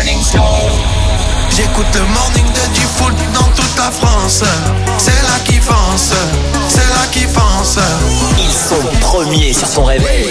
J'écoute le morning de Diffoul dans toute la France. C'est là qu'ils foncent, c'est là qu'ils foncent. Ils sont premiers sur ton réveil.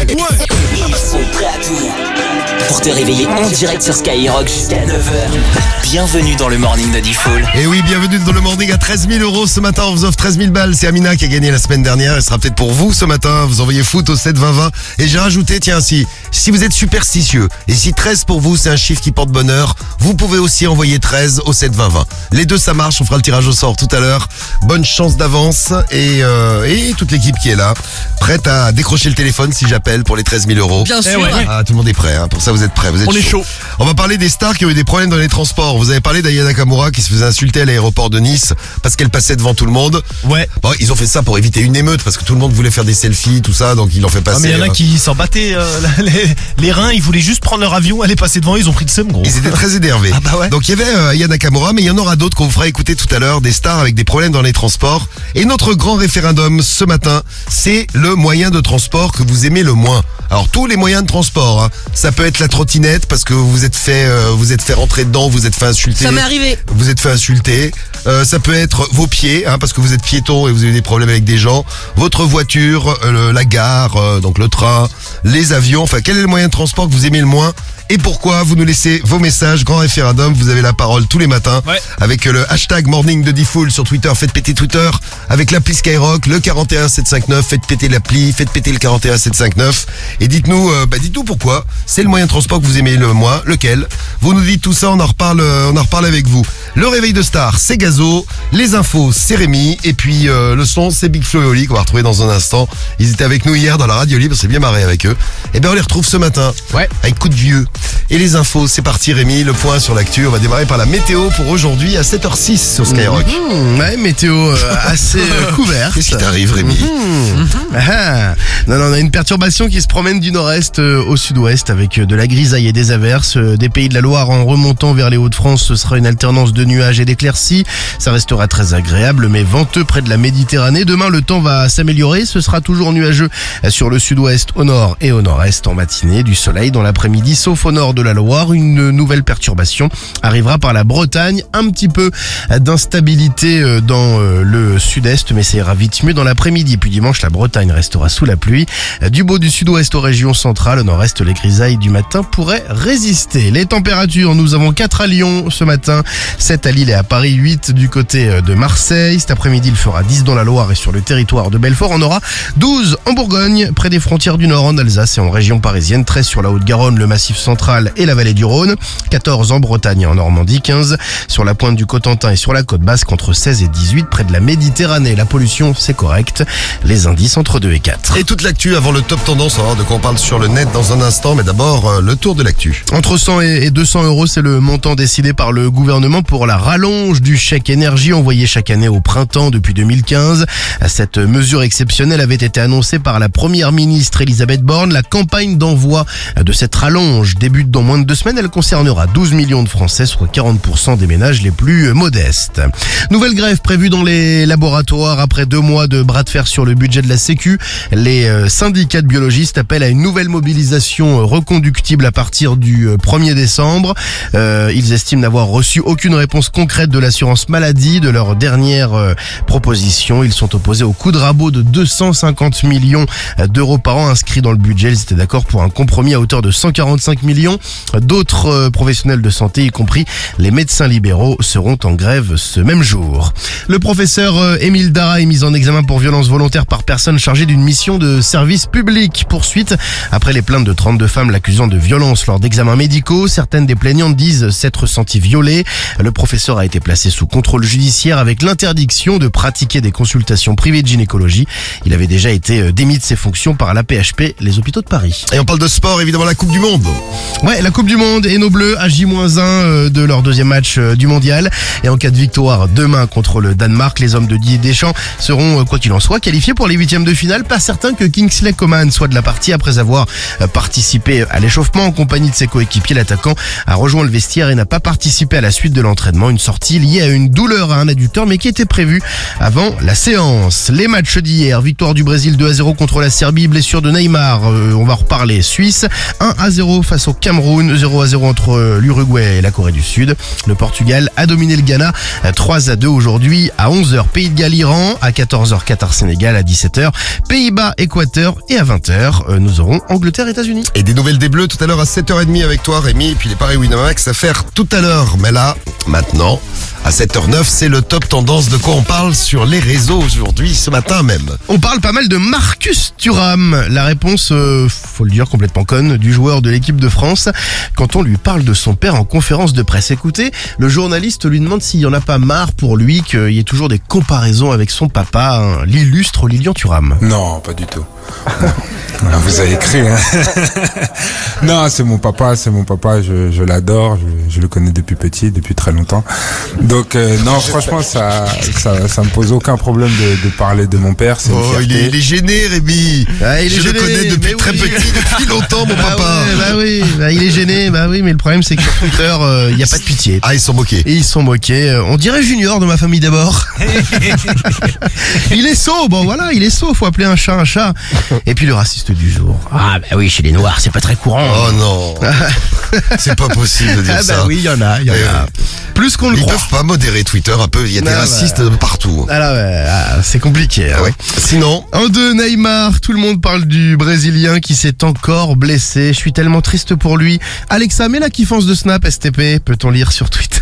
Ils sont prêts à tout pour te réveiller en direct sur Skyrock jusqu'à 9h. Bienvenue dans le morning de Diffoul. Et oui, bienvenue dans le morning à 13 000 €. Ce matin, on vous offre 13 000 balles. C'est Amina qui a gagné la semaine dernière. Elle sera peut-être pour vous ce matin. Vous envoyez foot au 7 20 20. Et j'ai rajouté, tiens, si vous êtes superstitieux et si 13 pour vous, c'est un chiffre qui porte bonheur, vous pouvez aussi envoyer 13 au 7 20 20. Les deux, ça marche. On fera le tirage au sort tout à l'heure. Bonne chance d'avance. Et toute l'équipe qui est là, prête à décrocher le téléphone si j'appelle pour les 13 000 €. Bien sûr. Ah, tout le monde est prêt. Hein. Pour ça, vous êtes prêts. Vous êtes On est chaud. On va parler des stars qui ont eu des problèmes dans les transports. Vous avez parlé d'Aya Nakamura qui se faisait insulter à l'aéroport de Nice parce qu'elle passait devant tout le monde. Ouais. Bon, ils ont fait ça pour éviter une émeute parce que tout le monde voulait faire des selfies, tout ça, donc ils l'ont fait passer. Ah mais il y en a qui s'en battaient les reins, ils voulaient juste prendre leur avion, aller passer devant, ils ont pris le seum gros. Ils étaient très énervés. Ah bah ouais. Donc il y avait Aya Nakamura, mais il y en aura d'autres qu'on vous fera écouter tout à l'heure, des stars avec des problèmes dans les transports. Et notre grand référendum ce matin, c'est le moyen de transport que vous aimez le moins. Alors tous les moyens de transport, hein. Ça peut être la trottinette parce que vous êtes fait rentrer dedans, vous êtes fait insulter. Ça m'est arrivé. Vous êtes fait insulter. Ça peut être vos pieds, hein, parce que vous êtes piéton et vous avez des problèmes avec des gens. Votre voiture, la gare, donc le train, les avions. Enfin, quel est le moyen de transport que vous aimez le moins? Et pourquoi? Vous nous laissez vos messages, grand référendum, vous avez la parole tous les matins, ouais. Avec le hashtag morning de Diffoul sur Twitter, faites péter Twitter, avec l'appli Skyrock, le 41759, faites péter l'appli, faites péter le 41759, et dites-nous pourquoi, c'est le moyen de transport que vous aimez le moins, lequel? Vous nous dites tout ça, on en reparle avec vous. Le réveil de star, c'est Gazo, les infos, c'est Rémi, et puis le son, c'est Big Flo et Oli qu'on va retrouver dans un instant. Ils étaient avec nous hier dans la radio libre, c'est bien marré avec eux. Et bien on les retrouve ce matin, ouais. Avec Coup de Vieux. Et les infos, c'est parti Rémi, le point sur l'actu. On va démarrer par la météo pour aujourd'hui à 7h06 sur Skyrock. Ouais, météo assez couverte. Qu'est-ce qui t'arrive Rémi? Non, on a une perturbation qui se promène du nord-est au sud-ouest avec de la grisaille et des averses. Des pays de la Loire en remontant vers les Hauts-de-France, ce sera une alternance de nuages et d'éclaircies. Ça restera très agréable mais venteux près de la Méditerranée. Demain, le temps va s'améliorer. Ce sera toujours nuageux sur le sud-ouest, au nord et au nord-est en matinée. Du soleil dans l'après-midi, sauf au nord de la Loire. Une nouvelle perturbation arrivera par la Bretagne. Un petit peu d'instabilité dans le sud-est, mais ça ira vite mieux dans l'après-midi. Puis dimanche, la Bretagne restera sous la pluie. Du beau du sud-ouest aux régions centrales, au nord-est, les grisailles du matin pourraient résister. Les températures, nous avons 4 à Lyon ce matin, 7 à Lille et à Paris, 8 du côté de Marseille. Cet après-midi, il fera 10 dans la Loire et sur le territoire de Belfort. On aura 12 en Bourgogne, près des frontières du Nord, en Alsace et en région parisienne, 13 sur la Haute-Garonne, le Massif central et la vallée du Rhône, 14 en Bretagne et en Normandie, 15 sur la pointe du Cotentin et sur la côte basque, entre 16 et 18 près de la Méditerranée. La pollution, c'est correct. Les indices entre 2 et 4. Et toute l'actu avant le top tendance, on va voir de quoi on parle sur le net dans un instant, mais d'abord le tour de l'actu. Entre 100 et 200 €, c'est le montant décidé par le gouvernement pour la rallonge du chèque énergie envoyé chaque année au printemps depuis 2015. Cette mesure exceptionnelle avait été annoncée par la première ministre Elisabeth Borne. La campagne d'envoi de cette rallonge débute dans moins de 2 semaines. Elle concernera 12 millions de Français, soit 40% des ménages les plus modestes. Nouvelle grève prévue dans les laboratoires après 2 mois de bras de fer sur le budget de la Sécu. Les syndicats de biologistes appellent à une nouvelle mobilisation reconductible à partir du 1er décembre. Ils estiment n'avoir reçu aucune réponse concrète de l'assurance maladie de leur dernière proposition. Ils sont opposés au coup de rabot de 250 millions d'euros par an inscrits dans le budget. Ils étaient d'accord pour un compromis à hauteur de 145 millions. D'autres professionnels de santé, y compris les médecins libéraux, seront en grève ce même jour. Le professeur Émile Dara est mis en examen pour violence volontaire par personne chargée d'une mission de service public. Poursuite après les plaintes de 32 femmes l'accusant de violence lors d'examens médicaux. Certaines des plaignantes disent s'être senties violées. Le professeur a été placé sous contrôle judiciaire avec l'interdiction de pratiquer des consultations privées de gynécologie. Il avait déjà été démis de ses fonctions par l'AP-HP, les hôpitaux de Paris. Et on parle de sport, évidemment, la Coupe du Monde. Ouais, la Coupe du Monde et nos Bleus à J-1 de leur deuxième match du mondial. Et en cas de victoire demain contre le Danemark, les hommes de Didier Deschamps seront, quoi qu'il en soit, qualifiés pour les 8e de finale. Pas certain que Kingsley Coman soit de la partie après avoir participé à l'échauffement en compagnie de ses coéquipiers. L'attaquant a rejoint le vestiaire et n'a pas participé à la suite de l'entraînement. Une sortie liée à une douleur à un adducteur, mais qui était prévue avant la séance. Les matchs d'hier, victoire du Brésil 2-0 contre la Serbie, blessure de Neymar, on va reparler. Suisse 1-0 face au Cameroun. Cameroun, 0-0 entre l'Uruguay et la Corée du Sud. Le Portugal a dominé le Ghana 3-2 aujourd'hui à 11h. Pays de Galles, Iran à 14h, Qatar, Sénégal à 17h, Pays-Bas, Équateur et à 20h, nous aurons Angleterre, États-Unis. Et des nouvelles des Bleus tout à l'heure à 7h30 avec toi Rémi, et puis les paris Winamax à faire tout à l'heure. Mais là, maintenant, à 7h09, c'est le top tendance. De quoi on parle sur les réseaux aujourd'hui, ce matin même? On parle pas mal de Marcus Thuram. La réponse, faut le dire, complètement conne, du joueur de l'équipe de France quand on lui parle de son père en conférence de presse. Écoutez, le journaliste lui demande s'il y en a pas marre pour lui qu'il y ait toujours des comparaisons avec son papa, hein, l'illustre Lilian Thuram. Non, pas du tout. Non, vous avez écrit, hein. Non, c'est mon papa, je l'adore, je le connais depuis petit, depuis très longtemps. Donc non, franchement, ça me pose aucun problème de parler de mon père, c'est une fierté. Il est gêné, Rémi. Ah, il est je gêné, le connais depuis très oui. petit, depuis longtemps, mon papa. Ouais, il est gêné, mais le problème c'est que sur Twitter, il n'y a pas de pitié. Ah, ils sont moqués. Et ils sont moqués. On dirait Junior de ma famille d'abord. Il est sot, bon voilà, il est sot, faut appeler un chat un chat. Et puis le raciste du jour. Ah bah oui, chez les Noirs, c'est pas très courant. Oh non. C'est pas possible de dire Ah bah ça. oui, il y en a. Plus qu'on le Ils croit. peuvent pas modérer Twitter un peu, il y a des Ah, racistes partout. Ah là, c'est compliqué. Ah ouais. Sinon, En deux, Neymar, tout le monde parle du Brésilien qui s'est encore blessé. Je suis tellement triste pour lui. Alexa, mets la kiffance de Snap, STP, peut-on lire sur Twitter.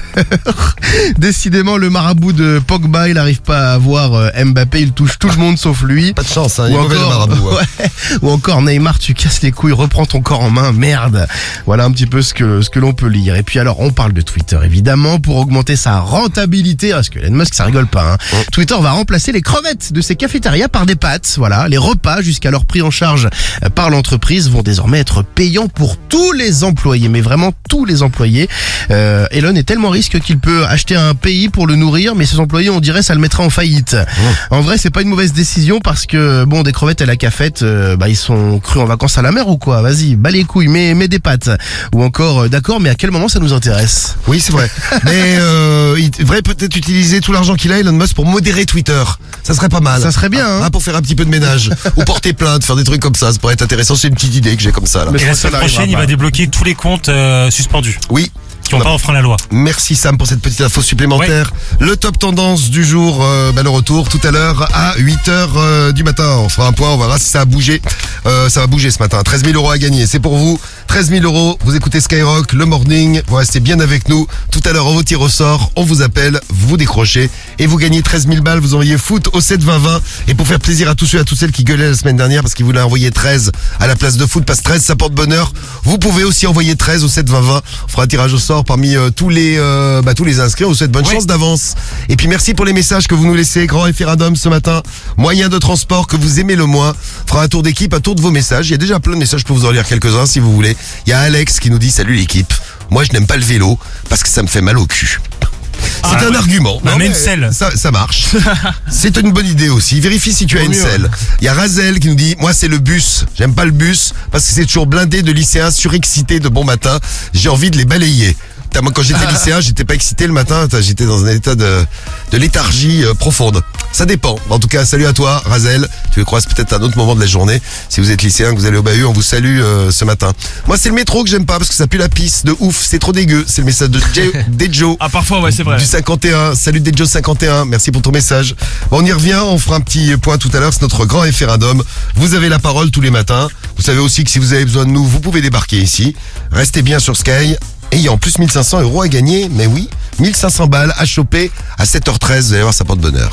Décidément, le marabout de Pogba, il n'arrive pas à voir Mbappé, il touche tout le monde sauf lui. pas de chance, hein, il est mauvais le marabout. Hein. Ouais. Ou encore Neymar, tu casses les couilles, reprends ton corps en main, merde. Voilà un petit peu ce que l'on peut lire. Et puis alors, on parle de Twitter évidemment pour augmenter sa rentabilité, parce que Elon Musk, ça rigole pas. Hein. Twitter va remplacer les crevettes de ses cafétérias par des pâtes. Voilà, les repas jusqu'alors pris en charge par l'entreprise vont désormais être payants pour tous les employés, mais vraiment tous les employés. Elon est tellement riche qu'il peut acheter un pays pour le nourrir, mais ses employés, on dirait, ça le mettrait en faillite. En vrai, c'est pas une mauvaise décision parce que bon, des crevettes à la cafette, ils sont crus en vacances à la mer ou quoi? Vas-y, bats les couilles, mets des pâtes. Ou encore, d'accord, mais à quel moment ça nous intéresse? Oui, c'est vrai. Mais il devrait peut-être utiliser tout l'argent qu'il a, Elon Musk, pour modérer Twitter. Ça serait pas mal. Ça serait bien, hein. Pour faire un petit peu de ménage. Ou porter plainte, faire des trucs comme ça pourrait être intéressant. C'est une petite idée que j'ai comme ça, là. Mais Et la ça semaine n'arrivera prochaine, il pas. va débloquer tous les comptes suspendus Oui. qui n'ont pas enfreint la loi. Merci Sam pour cette petite info supplémentaire. Le top tendance du jour, le retour tout à l'heure à 8h du matin. On fera un point, on verra si ça a bougé. Ça va bouger ce matin. 13 000 € à gagner, c'est pour vous. 13 000 €, vous écoutez Skyrock, le morning. Vous restez bien avec nous. Tout à l'heure, on vous tire au sort, on vous appelle, vous décrochez et vous gagnez 13 000 balles. Vous envoyez foot au 7-20-20. Et pour faire plaisir à tous ceux et à toutes celles qui gueulaient la semaine dernière parce qu'ils voulaient envoyer 13 à la place de foot, parce que 13 ça porte bonheur, vous pouvez aussi envoyer 13 au 7-20-20. On fera un tirage au sort parmi tous les inscrits. On vous souhaite bonne chance d'avance. Et puis merci pour les messages que vous nous laissez. Grand référendum ce matin. Moyen de transport que vous aimez le moins. On fera un tour d'équipe, un tour de vos messages. Il y a déjà plein de messages, je peux vous en lire quelques-uns si vous voulez. Il y a Alex qui nous dit: salut l'équipe. Moi je n'aime pas le vélo parce que ça me fait mal au cul. C'est un argument. Bah, Non, mais une mais selle. ça marche. C'est une bonne idée aussi. Vérifie si tu as une selle. Il y a Razel qui nous dit: moi c'est le bus. J'aime pas le bus parce que c'est toujours blindé de lycéens surexcités de bon matin. J'ai envie de les balayer. Moi, quand j'étais lycéen, j'étais pas excité le matin, j'étais dans un état de léthargie profonde. Ça dépend. En tout cas, salut à toi, Razel. Tu le croises peut-être à un autre moment de la journée. Si vous êtes lycéen, que vous allez au bahut, on vous salue ce matin. Moi, c'est le métro que j'aime pas parce que ça pue la pisse de ouf. C'est trop dégueu. C'est le message de Dejo. Ah, parfois, ouais, c'est vrai. Du 51. Salut Dejo 51. Merci pour ton message. Bon, on y revient. On fera un petit point tout à l'heure. C'est notre grand référendum. Vous avez la parole tous les matins. Vous savez aussi que si vous avez besoin de nous, vous pouvez débarquer ici. Restez bien sur Sky. Et il y a en plus 1500 € à gagner, mais oui, 1500 balles à choper à 7h13, vous allez voir, ça porte bonheur.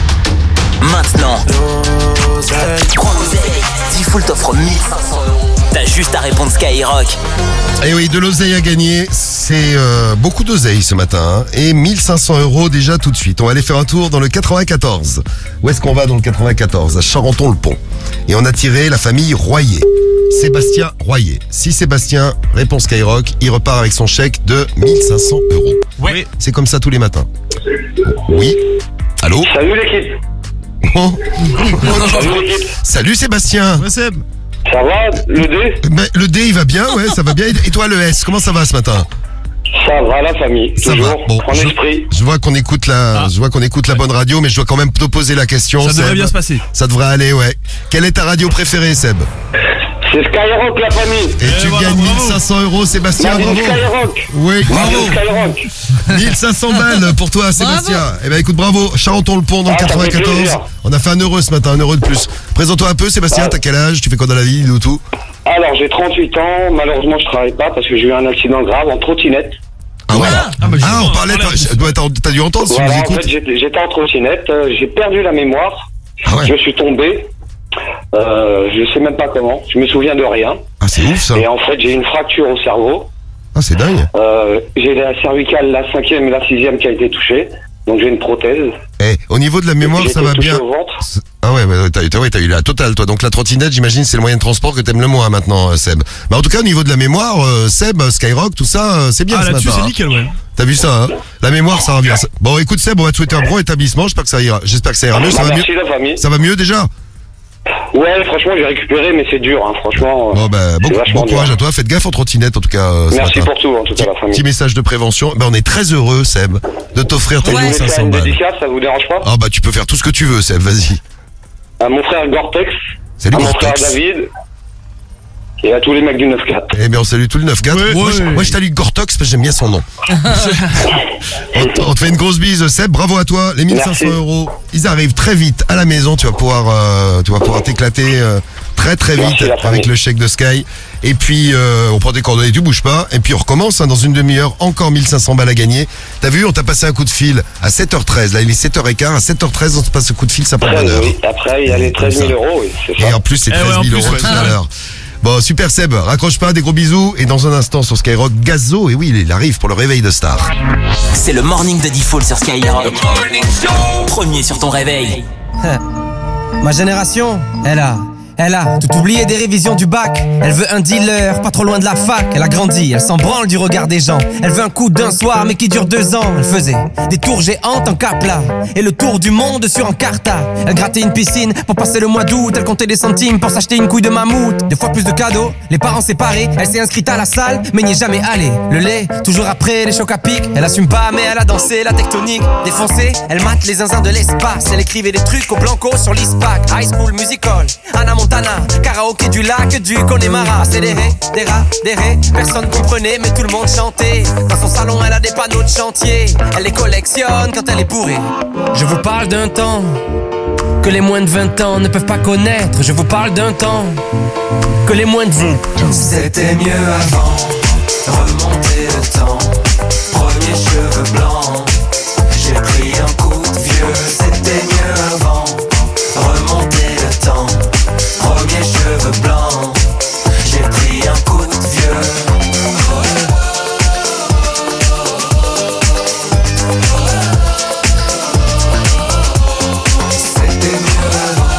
Maintenant, prends l'oseille. Diffoul t'offre 1500 €. T'as juste à répondre Skyrock. Et oui, de l'oseille à gagner, c'est beaucoup d'oseille ce matin, hein, et 1500 € déjà tout de suite. On va aller faire un tour dans le 94. Où est-ce qu'on va dans le 94? À Charenton-le-Pont. Et on a tiré la famille Royer. Sébastien Royer. Si Sébastien répond Skyrock, il repart avec son chèque de 1500 €. Ouais. C'est comme ça tous les matins. Oui. Allô? Salut l'équipe. Oh. Salut l'équipe. Salut Sébastien. Ouais, Seb. Ça va le D? Ben, le D il va bien, ouais, ça va bien. Et toi le S, comment ça va ce matin? Ça va la famille. Ça toujours. va. Bon, En esprit. je vois qu'on écoute la bonne radio, mais je dois quand même te poser la question. Ça devrait Seb. bien se passer. Ça devrait aller, ouais. Quelle est ta radio préférée, Seb? C'est Skyrock, la famille. Et tu voilà, gagnes bravo. 1500 euros, Sébastien, Marine bravo. Skyrock. Oui, Marine Skyrock. 1500 balles pour toi, Sébastien. Eh ben écoute, bravo. Charenton-le-Pont dans le Ah, ça fait 94. plaisir. On a fait un heureux ce matin, un heureux de plus. Présente-toi un peu, Sébastien. Ouais. T'as quel âge? Tu fais quoi dans la vie? Dis-nous tout. Alors, j'ai 38 ans. Malheureusement, je travaille pas parce que j'ai eu un accident grave en trottinette. Ah ouais. bah, Ah, on parlait. T'as dû entendre si tu nous Voilà, en écoutes. fait, j'étais en trottinette. J'ai perdu la mémoire. Ah ouais. Je suis tombé. Je sais même pas comment. Je me souviens de rien. Ah, c'est ouf ça. Et en fait, j'ai une fracture au cerveau. Ah, c'est dingue. J'ai la cervicale, la 5e et la 6e qui a été touchée. Donc j'ai une prothèse. Eh, au niveau de la mémoire, J'ai ça été va touché bien. au ventre. Ah ouais, t'as eu la totale, toi. Donc la trottinette, j'imagine, c'est le moyen de transport que t'aimes le moins maintenant, Seb. Bah en tout cas, au niveau de la mémoire, Seb, Skyrock, tout ça, c'est bien Ah, ce là-dessus, matin. c'est nickel, ouais. T'as vu ça, hein? La mémoire, ça revient. Bon, écoute, Seb, on va te souhaiter un bon établissement. J'espère que ça ira. J'espère que ça ira mieux. Ça va mieux. Merci la famille. Ça va mieux déjà? Ouais, franchement, j'ai récupéré, mais c'est dur, hein, franchement. Bon, bah, c'est vachement bon courage dur. à toi. Faites gaffe en trottinette, en tout cas. Ce Merci matin. pour tout, en tout cas, la famille. Petit message de prévention. Ben, on est très heureux, Seb, de t'offrir tes Vous voulez faire 1500 une balles. dédicace, ça vous dérange pas? Ah, bah, tu peux faire tout ce que tu veux, Seb. Vas-y. À mon frère Gore-Tex, Salut, à mon frère Gore-Tex. David, et à tous les mecs du 9-4. Eh bien, on salue tout le 9-4. Ouais, moi, ouais. moi, je salue Gore-Tex parce que j'aime bien son nom. on te fait une grosse bise, Seb. Bravo à toi. Les 1500 Merci. euros, ils arrivent très vite à la maison. Tu vas pouvoir t'éclater très très vite Merci, la famille. avec le chèque de Sky. Et puis, on prend tes coordonnées, tu bouges pas. Et puis, on recommence dans une demi-heure. Encore 1500 balles à gagner. T'as vu, on t'a passé un coup de fil à 7h13. Là, il est 7h15. À 7h13, on se passe un coup de fil, ça prend 13, bonheur. oui. Après, il y a les 13 000 euros, oui, c'est Et ça. en plus, c'est Eh 13 ouais, 000 en plus, euros ouais. tout à l'heure. Bon, super Seb, raccroche pas, des gros bisous. Et dans un instant sur Skyrock, Gazo, et oui, il arrive pour le réveil de star. C'est le morning de Diffoul sur Skyrock. Premier sur ton réveil. Ma génération, elle a tout oublié des révisions du bac. Elle veut un dealer, pas trop loin de la fac. Elle a grandi, elle s'en branle du regard des gens. Elle veut un coup d'un soir, mais qui dure 2 ans. Elle faisait des tours géantes en Capla et le tour du monde sur Encarta. Elle grattait une piscine pour passer le mois d'août. Elle comptait des centimes pour s'acheter une couille de mammouth. 2 fois plus de cadeaux, les parents séparés. Elle s'est inscrite à la salle, mais n'y est jamais allée. Le lait, toujours après les chocs à pic. Elle assume pas, mais elle a dansé la tectonique. Défoncée, elle mate les zinzins de l'espace. Elle écrivait des trucs au blanco sur l'ISPAC. High School Musical, Anna Montana, karaoké du lac du Connemara. C'est des ré, personne comprenait mais tout le monde chantait. Dans son salon elle a des panneaux de chantier. Elle les collectionne quand elle est bourrée. Je vous parle d'un temps que les moins de 20 ans ne peuvent pas connaître. Je vous parle d'un temps que les moins de 20 ans. C'était mieux avant, remonter le temps. Premier cheveux blancs, j'ai pris un coup de vieux. C'était mieux avant, remonter le temps. Premier cheveux blancs, j'ai pris un coup de vieux. C'était mieux avant.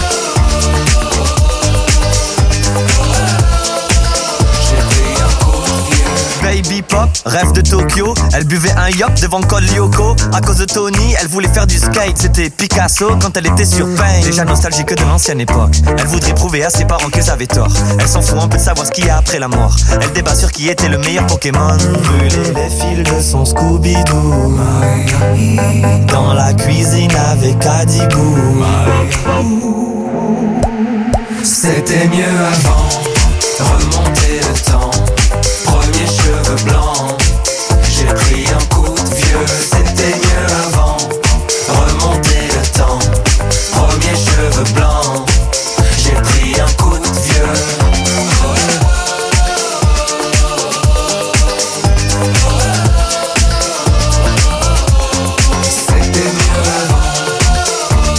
J'ai pris un coup de vieux. Baby pop, rêve de Tokyo. Elle buvait un yop devant Col Lyoko. À cause de Tony, elle voulait faire du skate. C'était Picasso quand elle était sur Pain. Déjà nostalgique de l'ancienne époque. Elle voudrait prouver à ses parents qu'ils avaient tort. Elle s'en fout un peu de savoir ce qu'il y a après la mort. Elle débat sur qui était le meilleur Pokémon. Brûler les fils de son Scooby-Doo. Dans la cuisine avec Adibou. C'était mieux avant, remonter le temps. Premier cheveux blancs, j'ai pris un coup de vieux. C'était mieux avant, remonter le temps. Premier cheveux blancs, j'ai pris un coup de vieux. C'était mieux avant.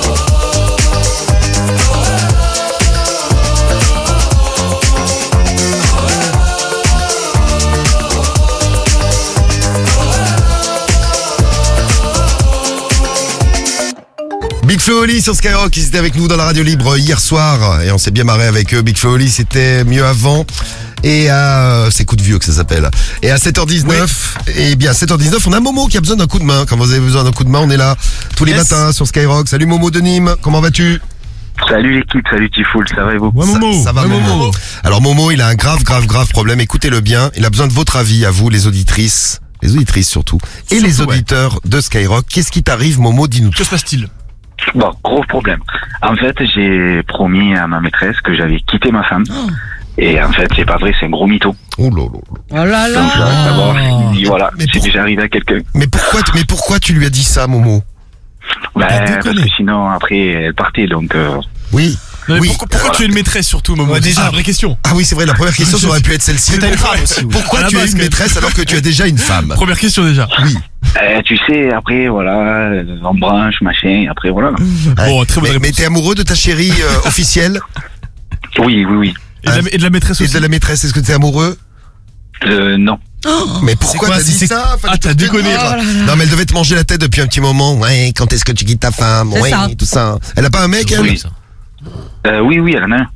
Big Flo et Oli sur Skyrock, ils étaient avec nous dans la radio libre hier soir et on s'est bien marré avec eux. Big Flo et Oli, c'était mieux avant. Et à c'est coup de vieux que ça s'appelle. Et à 7h19, et bien à 7h19, on a Momo qui a besoin d'un coup de main. Quand vous avez besoin d'un coup de main, on est là tous les Yes. matins sur Skyrock. Salut Momo de Nîmes, comment vas-tu? Salut l'équipe, salut Tifoul, ça va et vous? Ouais, Momo. Ça va Ouais, Momo. Alors Momo, il a un grave problème. Écoutez-le bien. Il a besoin de votre avis à vous, les auditrices surtout, et les Surtout, ouais. auditeurs de Skyrock. Qu'est-ce qui t'arrive, Momo? Dis-nous tout. Que se passe-t-il? Bon, gros problème. En fait, j'ai promis à ma maîtresse que j'avais quitté ma femme. Et en fait, c'est pas vrai, c'est un gros mytho. Oh là là. Oh là là. Donc, je voudrais savoir si, voilà, Mais c'est déjà arrivé à quelqu'un. Mais pourquoi tu lui as dit ça, Momo? Parce que sinon, après, elle partait, donc... Oui. Non, mais Oui. pourquoi tu es une maîtresse surtout, Momo? Déjà, la vraie question. Ah oui, c'est vrai, la première question, ça aurait pu être celle-ci. T'as une femme aussi, oui. Pourquoi À la tu es base, une maîtresse alors que tu as déjà une femme? Première question déjà. Oui. Tu sais, après, voilà, on branche, machin, après, voilà. Bon, très bonne Mais réponse. t'es amoureux de ta chérie officielle? Oui. Et de la maîtresse Et aussi. de la maîtresse, est-ce que t'es amoureux? Non. Mais pourquoi quoi, t'as dit c'est- ça? Fallait Ah, t'as te déconné, dire. là. Non, mais elle devait te manger la tête depuis un petit moment. Ouais, quand est-ce que tu quittes ta femme? C'est Ouais, ça. tout ça. Elle a pas un mec, elle? Oui. Oui, elle en a un.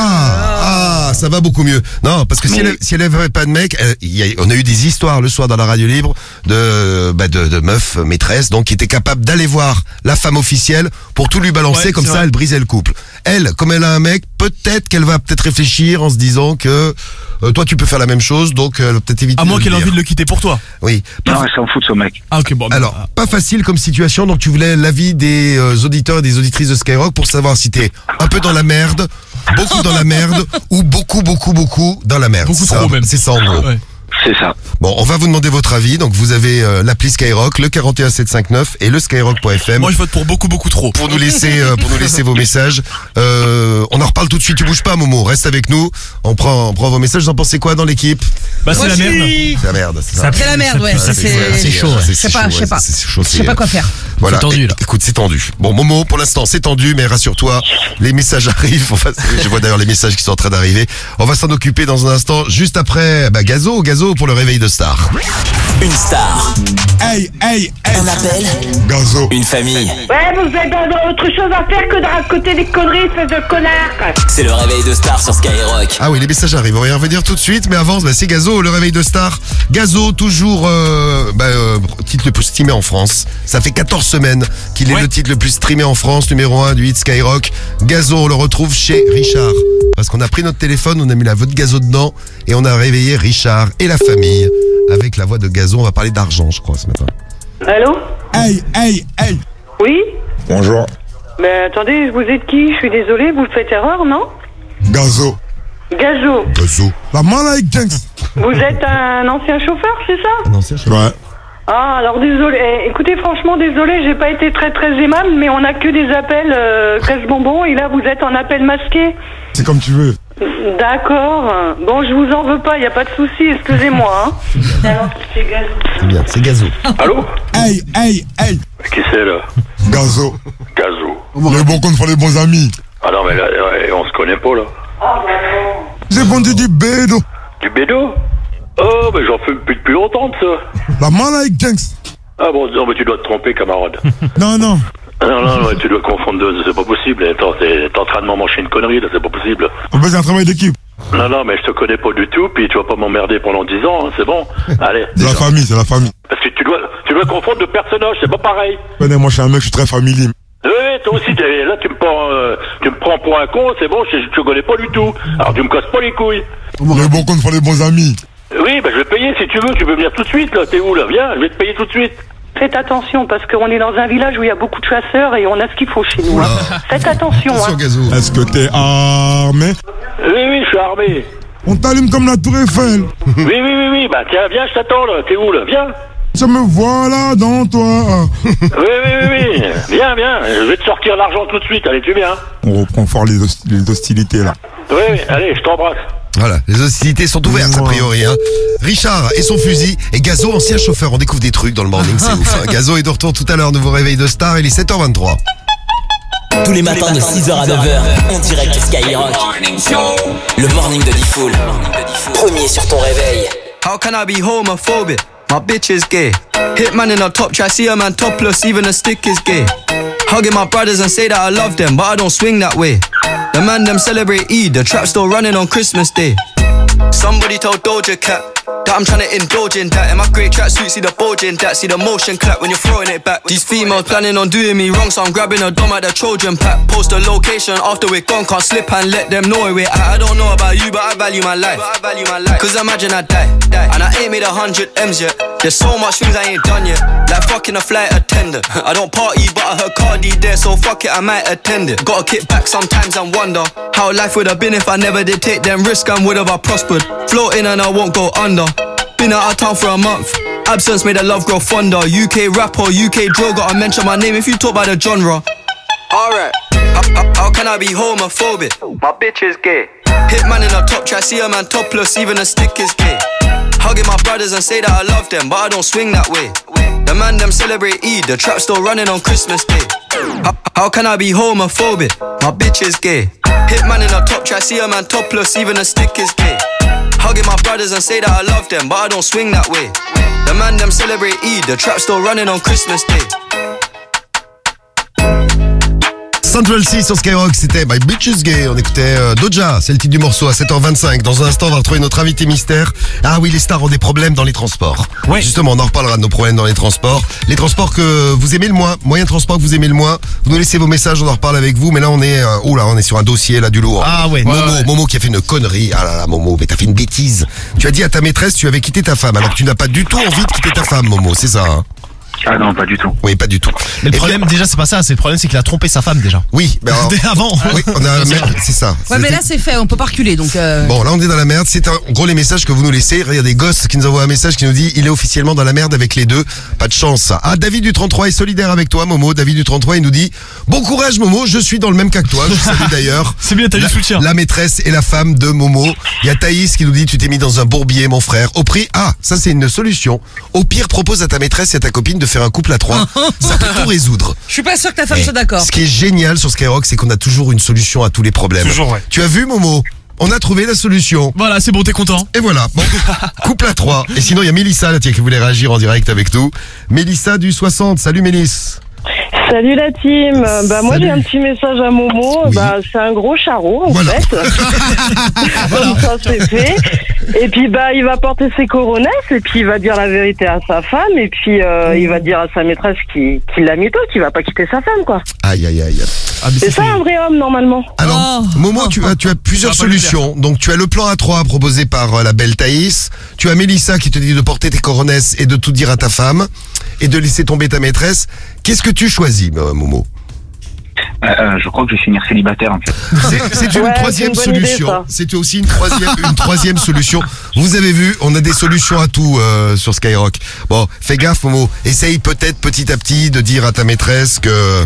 Ça va beaucoup mieux. Non, parce que si elle avait pas de mec, on a eu des histoires le soir dans la radio libre de meufs maîtresses, donc qui étaient capables d'aller voir la femme officielle pour tout lui balancer, Ouais, comme c'est ça vrai. elle brisait le couple. Elle, comme elle a un mec, peut-être qu'elle va peut-être réfléchir en se disant que toi tu peux faire la même chose, donc elle va peut-être éviter. À moins de qu'elle ait le envie dire. de le quitter pour toi. Oui. Non, elle s'en fout de son mec. Ah, ok, bon. Alors, pas facile comme situation, donc tu voulais l'avis des auditeurs et des auditrices de Skyrock pour savoir si t'es un peu dans la merde, beaucoup dans la merde, ou beaucoup dans la merde. Beaucoup Ça, trop, même. C'est ça en gros. Ouais. C'est ça. Bon, on va vous demander votre avis, donc vous avez l'appli Skyrock, le 41759 et le skyrock.fm. Moi, je vote pour beaucoup trop. Pour nous laisser vos messages. On en reparle tout de suite, tu bouges pas Momo, reste avec nous. On prend vos messages, vous en pensez quoi dans l'équipe? Bah, c'est la merde. C'est la merde, c'est ça. C'est la merde, ouais. C'est chaud. Je sais pas. Je sais pas quoi faire. Voilà. C'est tendu, là. Écoute, c'est tendu. Bon, Momo, pour l'instant, c'est tendu, mais rassure-toi, les messages arrivent. Je vois d'ailleurs les messages qui sont en train d'arriver. On va s'en occuper dans un instant, juste après, Gazo pour le réveil de Star. Une star, Hey. un appel, Gazo. une famille. Ouais, vous êtes dans autre chose à faire que de raconter des conneries, espèce de connard. C'est le réveil de Star sur Skyrock. Ah oui, les messages arrivent. On va y revenir tout de suite, mais avant, c'est Gazo, le réveil de Star. Gazo, toujours titre le plus streamé en France. Ça fait 14 semaines qu'il est le titre le plus streamé en France, numéro 1 du hit Skyrock. Gazo, on le retrouve chez Richard. Parce qu'on a pris notre téléphone, on a mis la voix de Gazo dedans, et on a réveillé Richard et la famille avec la voix de Gazo. On va parler d'argent, je crois, ce matin. Allô? Hey. Oui? Bonjour. Mais attendez, vous êtes qui? Je suis désolé, vous faites erreur, non? Gazo. Gazo. Gazo. La man avec Jenks. Vous êtes un ancien chauffeur, c'est ça? Non, c'est Ouais. Ah, alors désolé. Écoutez, franchement, désolé, j'ai pas été très aimable, mais on a que des appels crèche-bonbon, et là, vous êtes en appel masqué. C'est comme tu veux. D'accord. Bon, je vous en veux pas, y a pas de souci, excusez-moi. Alors, c'est Gazo. C'est bien, c'est Gazo. Allô? Hey. Qui c'est, là? Gazo. Gazo. Les bons comptes font les bons amis. Ah non, mais là, on se connaît pas, là. J'ai vendu du bédo. Du bédo? Oh, mais j'en fais depuis longtemps de ça. La man avec Jenks. Ah bon, non, mais tu dois te tromper, camarade. Non. Non, tu dois confondre deux, c'est pas possible. Attends, t'es en train de m'emmancher une connerie, là, c'est pas possible. On fait un travail d'équipe. Non, mais je te connais pas du tout, puis tu vas pas m'emmerder pendant 10 ans, hein, c'est bon. Allez. C'est la famille. Parce que tu dois confondre deux personnages, c'est pas pareil. Moi, je suis un mec, je suis très familier. Oui, toi aussi, là, tu me prends pour un con, c'est bon, je te connais pas du tout. Alors, tu me casses pas les couilles. Les bons comptes font les bons amis. Oui, je vais payer si tu veux venir tout de suite, là. T'es où, là? Viens, je vais te payer tout de suite. Faites attention, parce qu'on est dans un village où il y a beaucoup de chasseurs et on a ce qu'il faut chez nous. Hein. Faites attention. Attention, Gazo. Est-ce que t'es armé? Oui, je suis armé. On t'allume comme la tour Eiffel. Oui, bah tiens, viens, je t'attends, là. T'es où, là? Viens. Je me vois là dans toi. Oui. Viens. Je vais te sortir l'argent tout de suite. Allez, tu viens. On reprend fort les hostilités là. Oui, allez, je t'embrasse. Voilà, les hostilités sont ouvertes a priori. Hein. Richard et son fusil et Gazo, ancien chauffeur. On découvre des trucs dans le morning, c'est ouf. Hein. Gazo est de retour tout à l'heure, nouveau réveil de Star, il est 7h23. Tous les matins de 6h à 9h, en direct sur Skyrock. Le morning de Diffoul. Premier sur ton réveil. How can I be homophobic? My bitch is gay. Hitman in a top try, see a man topless, even a stick is gay. Hugging my brothers and say that I love them, but I don't swing that way. The man them celebrate Eid, the trap still running on Christmas Day. Somebody told Doja Cat that I'm trying to indulge in that. In my great tracksuit, see the bulge in that. See the motion clap when you're throwing it back. These females planning on doing me wrong, so I'm grabbing a dom at the Trojan pack. Post a location after we're gone, can't slip and let them know where we're at. I don't know about you, but I value my life. Cause imagine I die, and I ain't made 100 M's yet. There's so much things I ain't done yet, like fucking a flight attendant. I don't party, but I heard Cardi there, so fuck it, I might attend it. Gotta kick back sometimes and wonder how life would have been if I never did take them risks and would have I prospered. Floating and I won't go under. Been out of town for a month. Absence made the love grow fonder. UK rapper, UK drill, gotta mention my name if you talk about the genre. Alright, how can I be homophobic? My bitch is gay. Hitman in a top try, see a man topless, even a stick is gay. Hugging my brothers and say that I love them, but I don't swing that way. The man them celebrate Eid, the trap still running on Christmas Day. How can I be homophobic? My bitch is gay. Hitman in a top try, see a man topless, even a stick is gay. Hugging my brothers and say that I love them, but I don't swing that way. The man them celebrate Eid, the trap still running on Christmas Day. Central C sur Skyrock, c'était My Bitch is Gay. On écoutait Doja, c'est le titre du morceau à 7h25. Dans un instant, on va retrouver notre invité mystère. Ah oui, les stars ont des problèmes dans les transports. Ouais. Justement, on en reparlera de nos problèmes dans les transports. Les transports que vous aimez le moins, moyens de transport que vous aimez le moins. Vous nous laissez vos messages, on en reparle avec vous. Mais là, on est sur un dossier là du lourd. Ah ouais. Momo qui a fait une connerie. Ah là là, Momo, mais t'as fait une bêtise. Tu as dit à ta maîtresse, tu avais quitté ta femme, alors que tu n'as pas du tout envie de quitter ta femme, Momo. C'est ça, hein? Ah non, pas du tout. Oui, pas du tout. Mais le problème, déjà, c'est pas ça. C'est le problème, c'est qu'il a trompé sa femme déjà. Oui, mais alors, dès avant. Oui, c'est ça. Ouais, mais là, c'est fait. On peut pas reculer, donc. Bon, là, on est dans la merde. C'est en gros les messages que vous nous laissez. Il y a des gosses qui nous envoient un message qui nous dit il est officiellement dans la merde avec les deux. Pas de chance. Ah, David du 33 est solidaire avec toi, Momo. David du 33, il nous dit bon courage, Momo. Je suis dans le même cas que toi. Je salue d'ailleurs. C'est bien, t'as du soutien. La maîtresse et la femme de Momo. Il y a Thaïs qui nous dit tu t'es mis dans un bourbier, mon frère. Au prix, ça c'est une solution. Au pire, propose à ta maîtresse et à ta copine de faire un couple à 3. Ça peut tout résoudre. Je suis pas sûr que ta femme soit d'accord. Ce qui est génial sur Skyrock, c'est qu'on a toujours une solution à tous les problèmes. Toujours, ouais. Tu as vu, Momo? On a trouvé la solution. Voilà, c'est bon, t'es content. Et voilà. Bon, couple à 3. Et sinon, il y a Mélissa là, qui voulait réagir en direct avec nous. Mélissa du 60. Salut Mélisse. Salut la team. Moi j'ai un petit message à Momo. Oui. C'est un gros charreau en fait. Comme ça c'est fait. Et puis il va porter ses coronesses et puis il va dire la vérité à sa femme et puis il va dire à sa maîtresse qu'il l'a mytho, qu'il va pas quitter sa femme quoi. Aïe aïe aïe. C'est ça un vrai homme normalement. Alors Momo, tu as plusieurs solutions. Donc tu as le plan A3 proposé par la belle Thaïs. Tu as Mélissa qui te dit de porter tes coronesses et de tout dire à ta femme et de laisser tomber ta maîtresse. Qu'est-ce que tu choisis, Momo? Je crois que je vais finir célibataire en fait. C'est une troisième solution. C'est aussi une troisième solution. Vous avez vu, on a des solutions à tout sur Skyrock. Bon, fais gaffe, Momo. Essaye peut-être petit à petit de dire à ta maîtresse que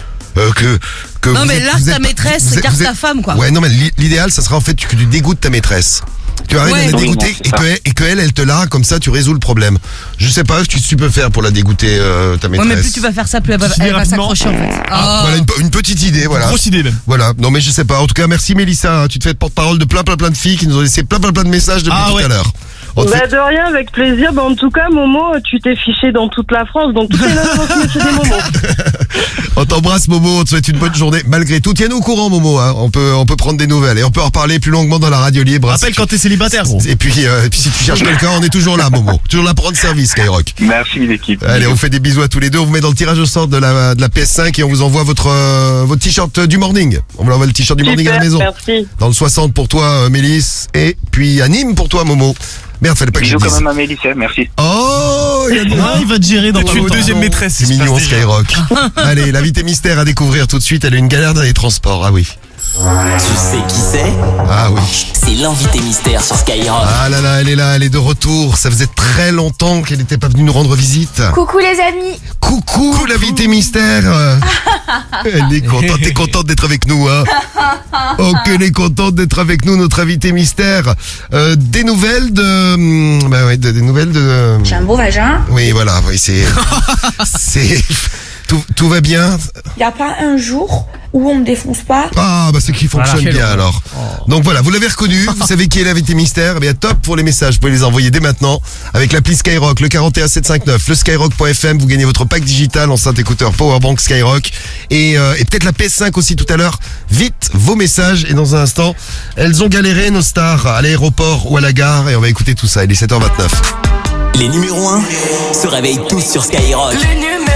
non mais là ta maîtresse garde ta femme quoi. Ouais, non mais l'idéal ça sera en fait que tu dégoûtes ta maîtresse. Tu arrêtes de la dégoûter et qu'elle elle te largue, comme ça tu résous le problème. Je sais pas ce que tu peux faire pour la dégoûter ta maîtresse. Ouais mais plus tu vas faire ça, plus elle va s'accrocher en fait. Voilà une petite idée, voilà. Grosse idée même. Voilà, non mais je sais pas. En tout cas merci Mélissa, tu te fais porte-parole de plein de filles qui nous ont laissé plein de messages depuis tout à l'heure. De rien, avec plaisir. En tout cas, Momo, tu t'es fiché dans toute la France, donc toutes les notes c'est des Momo. On t'embrasse, Momo. On te souhaite une bonne journée. Malgré tout, tiens-nous au courant, Momo. Hein. On peut prendre des nouvelles et on peut en reparler plus longuement dans la radio libre. Rappelle quand t'es célibataire, gros. Et puis si tu cherches quelqu'un, on est toujours là, Momo. Toujours là pour rendre service, Skyrock. Merci l'équipe. Allez, on fait des bisous à tous les deux. On vous met dans le tirage au sort de la PS5 et on vous envoie votre t-shirt du morning. On vous envoie le t-shirt du morning à la maison. Merci. Dans le 60 pour toi, Mélisse, et puis à Nîmes pour toi, Momo. Merde, fallait pas que je dise. Bisous quand même à Mélissa, merci. Oh, il va te gérer dans une deuxième maîtresse. C'est mignon, Skyrock. Allez, l'invité mystère à découvrir tout de suite. Elle a une galère dans les transports. Ah oui. Tu sais qui c'est? Ah oui. C'est l'invité mystère sur Skyrock. Ah là là, elle est de retour. Ça faisait très longtemps qu'elle n'était pas venue nous rendre visite. Coucou les amis. Coucou l'invité mystère. Elle est contente, t'es contente d'être avec nous, hein? Oh, qu'elle est contente d'être avec nous, notre invité mystère. Des nouvelles de... des nouvelles de... J'ai un beau vagin. Oui, voilà, oui, c'est... Tout va bien? Il n'y a pas un jour où on me défonce pas. Ah, c'est qu'il fonctionne bien alors. Donc voilà, vous l'avez reconnu, vous savez qui est l'invité mystère. Eh bien, top pour les messages, vous pouvez les envoyer dès maintenant avec l'appli Skyrock, le 41759, le skyrock.fm. Vous gagnez votre pack digital enceinte écouteur Powerbank Skyrock et peut-être la PS5 aussi tout à l'heure. Vite, vos messages. Et dans un instant, elles ont galéré nos stars à l'aéroport ou à la gare et on va écouter tout ça. Il est 7h29. Les numéros 1 se réveillent tous sur Skyrock. Les numéros 1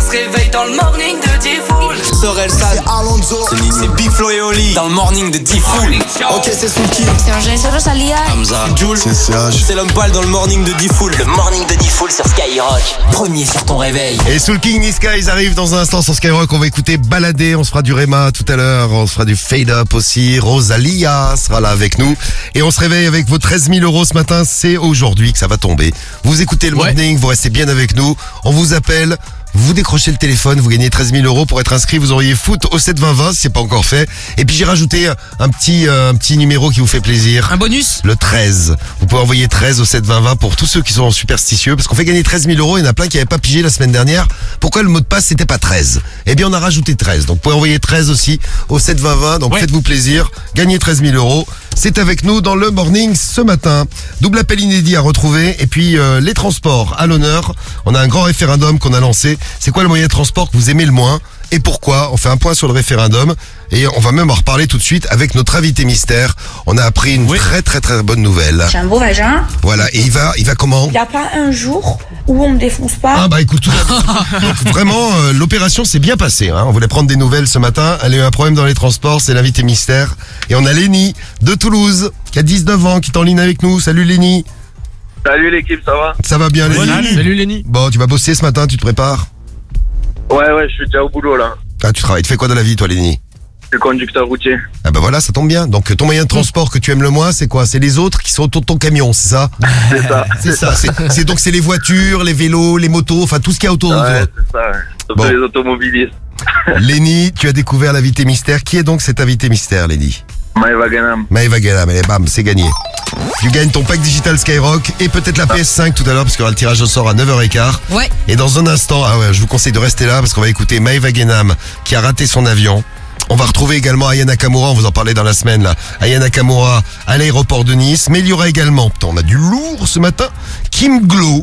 se réveille dans le morning de D-Fool. Sorel Sal, C'est Alonso, c'est Big Flo et Oli. Dans le morning de D-Fool. Ok, c'est Sulky. C'est Angèle Rosalia. Hamza. Jules, C'est Serge. c'est l'homme pâle dans le morning de D-Fool. Le morning de D-Fool sur Skyrock. Premier sur ton réveil. Et Soul King Niska, ils arrivent dans un instant sur Skyrock. On va écouter Balader. On se fera du Rema tout à l'heure. On se fera du Fade Up aussi. Rosalia sera là avec nous. Et on se réveille avec vos 13 000 € ce matin. C'est aujourd'hui que ça va tomber. Vous écoutez le morning. Vous restez bien avec nous. On vous appelle. Vous décrochez le téléphone, vous gagnez 13 000 € pour être inscrit. Vous envoyez foot au 72020 si c'est pas encore fait. Et puis j'ai rajouté un petit numéro qui vous fait plaisir. Un bonus? Le 13. Vous pouvez envoyer 13 au 72020 pour tous ceux qui sont superstitieux. Parce qu'on fait gagner 13 000 €. Il y en a plein qui n'avaient pas pigé la semaine dernière. Pourquoi le mot de passe c'était pas 13? Eh bien on a rajouté 13. Donc vous pouvez envoyer 13 aussi au 72020. Donc faites-vous plaisir. Gagnez 13 000 €. C'est avec nous dans le morning ce matin. Double appel inédit à retrouver. Et puis les transports à l'honneur. On a un grand référendum qu'on a lancé. C'est quoi le moyen de transport que vous aimez le moins et pourquoi? On fait un point sur le référendum et on va même en reparler tout de suite avec notre invité mystère. On a appris une très très très bonne nouvelle. J'ai un beau vagin. Voilà, et il va comment? Il n'y a pas un jour où on me défonce pas. Ah bah écoute, donc, vraiment l'opération s'est bien passée. Hein. On voulait prendre des nouvelles ce matin. Elle a eu un problème dans les transports, c'est l'invité mystère. Et on a Lenny de Toulouse qui a 19 ans, qui est en ligne avec nous. Salut Lenny. Salut l'équipe, ça va? Ça va bien Lenny? Salut Lenny. Bon, tu vas bosser ce matin, tu te prépares? Ouais, je suis déjà au boulot là. Ah, tu travailles. Tu fais quoi dans la vie toi Lenny? Je suis conducteur routier. Ah bah voilà, ça tombe bien. Donc ton moyen de transport que tu aimes le moins, c'est quoi? C'est les autres qui sont autour de ton camion, c'est ça? C'est ça. C'est ça. C'est les voitures, les vélos, les motos, enfin tout ce qu'il y a autour de toi. C'est ça, ouais. Surtout les automobilistes. Lenny, tu as découvert l'invité mystère. Qui est donc cet invité mystère, Lenny? Maëva Ganam. Maëva Ganam, allez bam, c'est gagné. Tu gagnes ton pack digital Skyrock et peut-être la PS5 tout à l'heure parce qu'il y aura le tirage au sort à 9h15. Ouais. Et dans un instant, je vous conseille de rester là parce qu'on va écouter Maëva Ganam qui a raté son avion. On va retrouver également Aya Nakamura, on vous en parlait dans la semaine là. Aya Nakamura à l'aéroport de Nice. Mais il y aura également, on a du lourd ce matin, Kim Glow.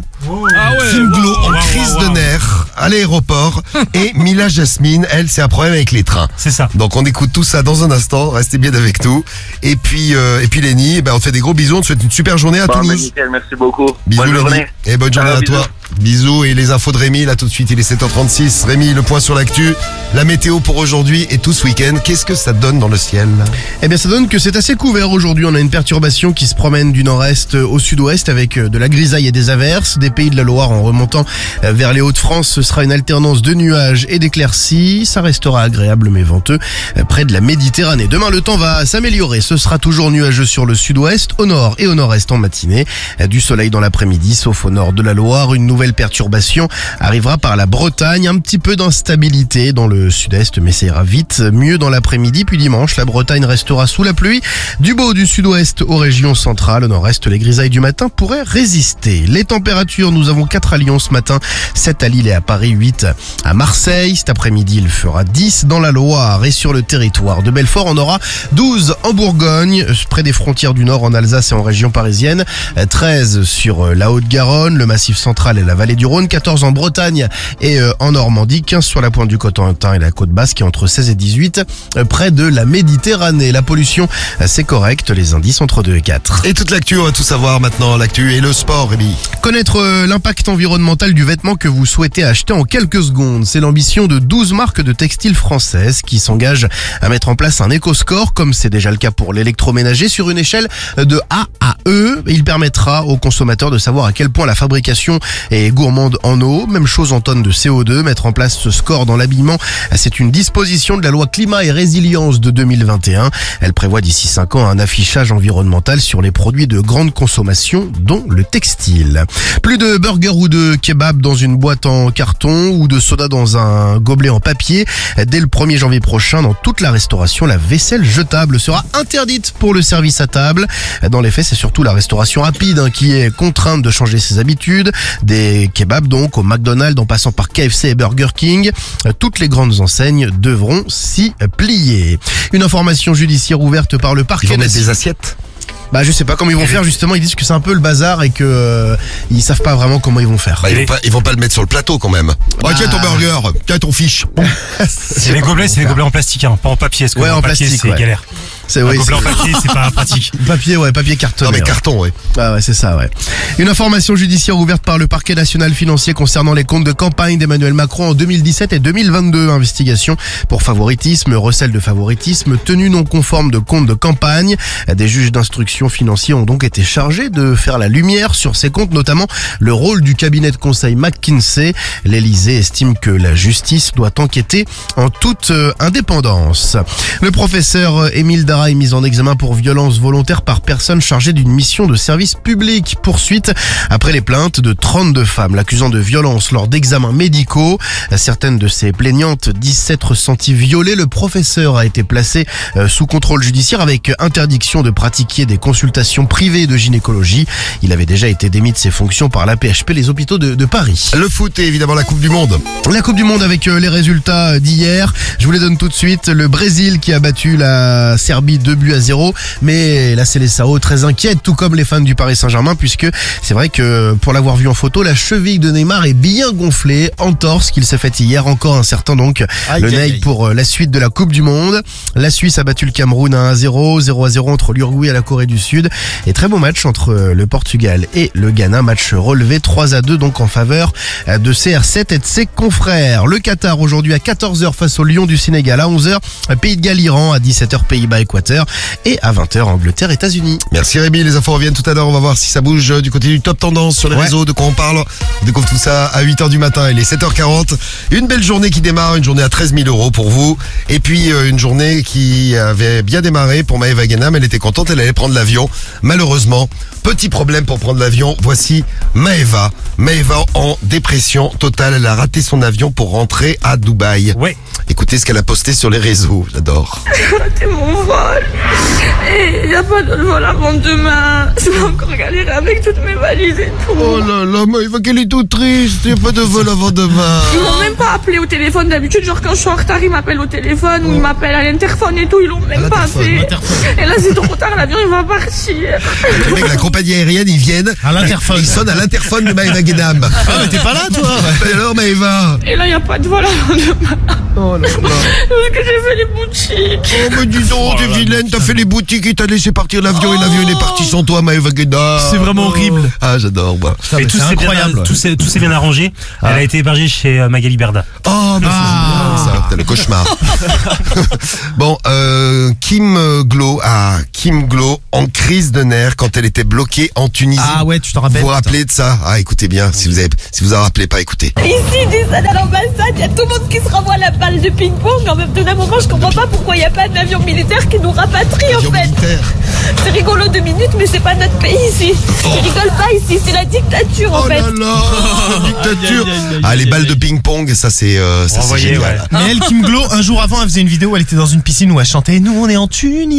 Kim Glow en crise de nerfs à l'aéroport. Et Mila Jasmine, elle, c'est un problème avec les trains. C'est ça. Donc on écoute tout ça dans un instant, restez bien avec nous. Et puis Lenny, on te fait des gros bisous, on te souhaite une super journée à Toulouse. Nickel, merci beaucoup. Bisous bonne Lenny. journée. Et bonne journée à toi. Bisous et les infos de Rémi, là tout de suite, il est 7h36. Rémi, le point sur l'actu, la météo pour aujourd'hui et tout ce week-end. Qu'est-ce que ça donne dans le ciel? Eh bien ça donne que c'est assez couvert aujourd'hui. On a une perturbation qui se promène du nord-est au sud-ouest avec de la grisaille et des averses. Des pays de la Loire en remontant vers les Hauts-de-France, ce sera une alternance de nuages et d'éclaircies. Ça restera agréable mais venteux près de la Méditerranée. Demain le temps va s'améliorer. Ce sera toujours nuageux sur le sud-ouest, au nord et au nord-est en matinée. Du soleil dans l'après-midi sauf au nord de la Loire. Une nouvelle perturbation arrivera par la Bretagne. Un petit peu d'instabilité dans le sud-est mais ça ira vite. Mieux dans l'après-midi puis dimanche. La Bretagne restera sous la pluie. Du beau du sud-ouest aux régions centrales. Au nord-est, les grisailles du matin pourraient résister. Les températures, nous avons 4 à Lyon ce matin, 7 à Lille et à Paris, 8 à Marseille. Cet après-midi, il fera 10 dans la Loire et sur le territoire de Belfort. On aura 12 en Bourgogne, près des frontières du Nord en Alsace et en région parisienne. 13 sur la Haute-Garonne, le Massif central et la vallée du Rhône. 14 en Bretagne et en Normandie. 15 sur la pointe du Cotentin et la côte basque et entre 16 et 18 près de la Méditerranée. La pollution, c'est correct. Les indices entre 2 et 4. Et toute l'actu, on va tout savoir maintenant. L'actu et le sport, Rémi. Connaître l'impact environnemental du vêtement que vous souhaitez acheter en quelques secondes. C'est l'ambition de 12 marques de textiles françaises qui s'engagent à mettre en place un éco-score, comme c'est déjà le cas pour l'électroménager, sur une échelle de A à E. Il permettra aux consommateurs de savoir à quel point la fabrication est gourmande en eau. Même chose en tonnes de CO2. Mettre en place ce score dans l'habillement, c'est une disposition de la loi climat et résilience de 2021. Elle prévoit d'ici 5 ans un affichage environnemental sur les produits de grande consommation, dont le textile. Plus de burgers ou de kebab dans une boîte en carton ou de soda dans un gobelet en papier. Dès le 1er janvier prochain, dans toute la restauration, la vaisselle jetable sera interdite pour le service à table. Dans les faits, c'est surtout la restauration rapide qui est contrainte de changer ses habitudes. Des kebabs donc au McDonald's en passant par KFC et Burger King. Toutes les grandes enseignes devront s'y plier. Une information judiciaire ouverte par le parquet. Ils vont mettre des assiettes? Je sais pas comment ils vont faire justement. Ils disent que c'est un peu le bazar et que ils savent pas vraiment comment ils vont faire. Ils vont pas le mettre sur le plateau quand même. Tiens ton burger, tiens ton fiche. C'est les gobelets en plastique, pas en papier. Parce que en papier, plastique, c'est galère. C'est Un gobelet en papier, c'est pas pratique. Papier cartonné. Non mais carton, ouais. Ah ouais, c'est ça, ouais. Une information judiciaire ouverte par le parquet national financier concernant les comptes de campagne d'Emmanuel Macron en 2017 et 2022. Investigation pour favoritisme, recel de favoritisme, tenue non conforme de comptes de campagne. Des juges d'instruction financiers ont donc été chargés de faire la lumière sur ces comptes, notamment le rôle du cabinet de conseil McKinsey. L'Élysée estime que la justice doit enquêter en toute indépendance. Le professeur Émile Dara est mis en examen pour violence volontaire par personne chargée d'une mission de service public. Poursuite après les plaintes de 32 femmes l'accusant de violence lors d'examens médicaux. Certaines de ces plaignantes disent s'être senties violées. Le professeur a été placé sous contrôle judiciaire avec interdiction de pratiquer des consultations privées de gynécologie. Il avait déjà été démis de ses fonctions par l'AP-HP, les hôpitaux de Paris. Le foot et évidemment la Coupe du Monde. La Coupe du Monde avec les résultats d'hier. Je vous les donne tout de suite. Le Brésil qui a battu la Serbie 2-0. Mais la Seleção très inquiète, tout comme les fans du Paris Saint-Germain, puisque c'est vrai que pour l'avoir vu en photo, la cheville de Neymar est bien gonflée. Entorse qu'il s'est fait hier. Encore incertain donc le Ney pour la suite de la Coupe du Monde. La Suisse a battu le Cameroun à 1-0. 0-0 entre l'Uruguay et la Corée du Sud. Et très beau match entre le Portugal et le Ghana. Match relevé 3-2 donc en faveur de CR7 et de ses confrères. Le Qatar aujourd'hui à 14h face au Lion du Sénégal, à 11h Pays de Galles Iran, à 17h Pays-Bas Équateur et à 20h Angleterre États-Unis. Merci Rémi, les infos reviennent tout à l'heure, on va voir si ça bouge du côté du top tendance sur les réseaux, de quoi on parle. On découvre tout ça à 8h du matin, il est 7h40. Une belle journée qui démarre, une journée à 13 000 € pour vous. Et puis une journée qui avait bien démarré pour Maëva Guénam, elle était contente, elle allait prendre l'avion. Malheureusement, petit problème pour prendre l'avion, voici Maëva. Maëva en dépression totale, elle a raté son avion pour rentrer à Dubaï. Ouais. Écoutez ce qu'elle a posté sur les réseaux, j'adore. J'ai raté mon vol. Et il n'y a pas de vol avant demain. Je vais encore galérer avec toutes mes valises et tout. Oh là là, Maëva, qu'elle est toute triste, il n'y a pas de vol avant demain. Ils m'ont même pas appelé au téléphone d'habitude, genre quand je suis en retard, ils m'appellent au téléphone ou ils m'appellent à l'interphone et tout, ils l'ont même pas fait. Et là c'est trop tard, l'avion il va partir. Les mecs, la compagnie aérienne, ils viennent à l'interphone. Ils sonnent à l'interphone de Maëva Guénam. Ah mais t'es pas là toi. Et alors Maëva? Et là il n'y a pas de vol avant demain. Oh là là. Parce que j'ai fait les boutiques. Oh mais dis donc, t'es vilaine, t'as fait les boutiques et t'as laissé partir l'avion et l'avion est parti sans toi, Maëva Guénam. C'est vraiment horrible. Ah j'adore moi. Et tout s'est incroyable. Tout s'est bien arrangé. Elle a été hébergée chez Magali Berda. Oh mais c'est génial ça, t'as le cauchemar. Bon, Kim Glo en crise de nerfs quand elle était bloquée en Tunisie. Ah ouais, tu t'en rappelles. Vous vous rappelez de ça? Ah écoutez bien, si vous en rappelez pas, écoutez. Ici, du stade à l'ambassade, il y a tout le monde qui se renvoie la balle de ping-pong. En même temps, d'un moment, je comprends pas pourquoi il n'y a pas d'avion militaire qui nous rapatrie, en fait. C'est rigolo 2 minutes, mais c'est pas notre pays ici. Ils rigolent pas ici, c'est la dictature, en fait. Oh là là, la dictature. Ah, les balles de ping-pong, ça c'est génial. Ouais. Mais elle, Kim Glo, un jour avant, elle faisait une vidéo où elle était dans une piscine où elle chantait « Nous, on est en Tunisie ».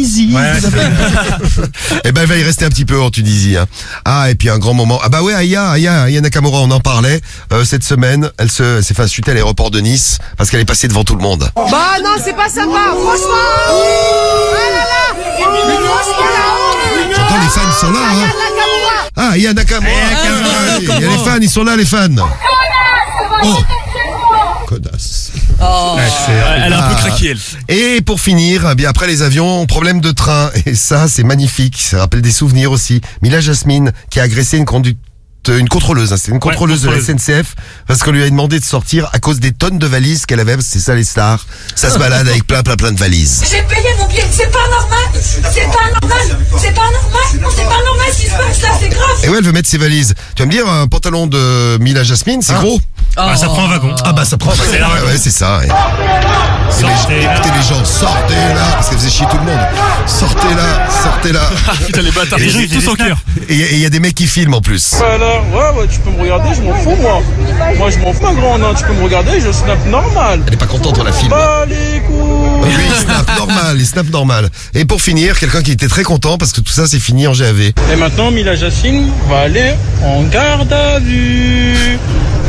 Eh ben, elle va y rester un petit peu en Tunisie. Hein. Ah, et puis un grand moment. Ah bah ouais, Aya Nakamura, on en parlait cette semaine. Elle s'est fait insulter à l'aéroport de Nice parce qu'elle est passée devant tout le monde. Bah non, c'est pas sympa, franchement. Ah là là. J'entends les fans, ils sont là. Hein. Ah, Aya Nakamura. Il y a les fans, ils sont là, les fans. Oh, connasse. Oh. Elle a un peu craqué, elle. Et pour finir, eh bien après les avions, problème de train. Et ça, c'est magnifique. Ça rappelle des souvenirs aussi. Mila Jasmine, qui a agressé une contrôleuse, hein. C'était une contrôleuse de la SNCF parce qu'on lui a demandé de sortir à cause des tonnes de valises qu'elle avait, parce que c'est ça les stars. Ça se balade avec plein de valises. J'ai payé mon billet, c'est pas normal. C'est pas normal. C'est pas normal. C'est pas normal ce qui se passe là, c'est grave. Et ouais, elle veut mettre ses valises. Tu vas me dire, un pantalon de Mila Jasmine, c'est gros. Ah, ça prend un wagon. Ah bah ça prend un wagon. Ouais, c'est ça. Ouais. Écoutez les gens, sortez là, parce qu'elle faisait chier tout le monde. Sortez là. Putain les bâtards, les gens ils tous en cœur. Et il y a des mecs qui filment en plus. Ouais, tu peux me regarder, je m'en fous moi. Moi je m'en fous ma grande, hein. Tu peux me regarder, je snap normal. Elle est pas contente, on la filme. Bah les couilles. Oui, il snap normal. Et pour finir, quelqu'un qui était très content parce que tout ça c'est fini en GAV. Et maintenant Mila Jasmine va aller en garde à vue.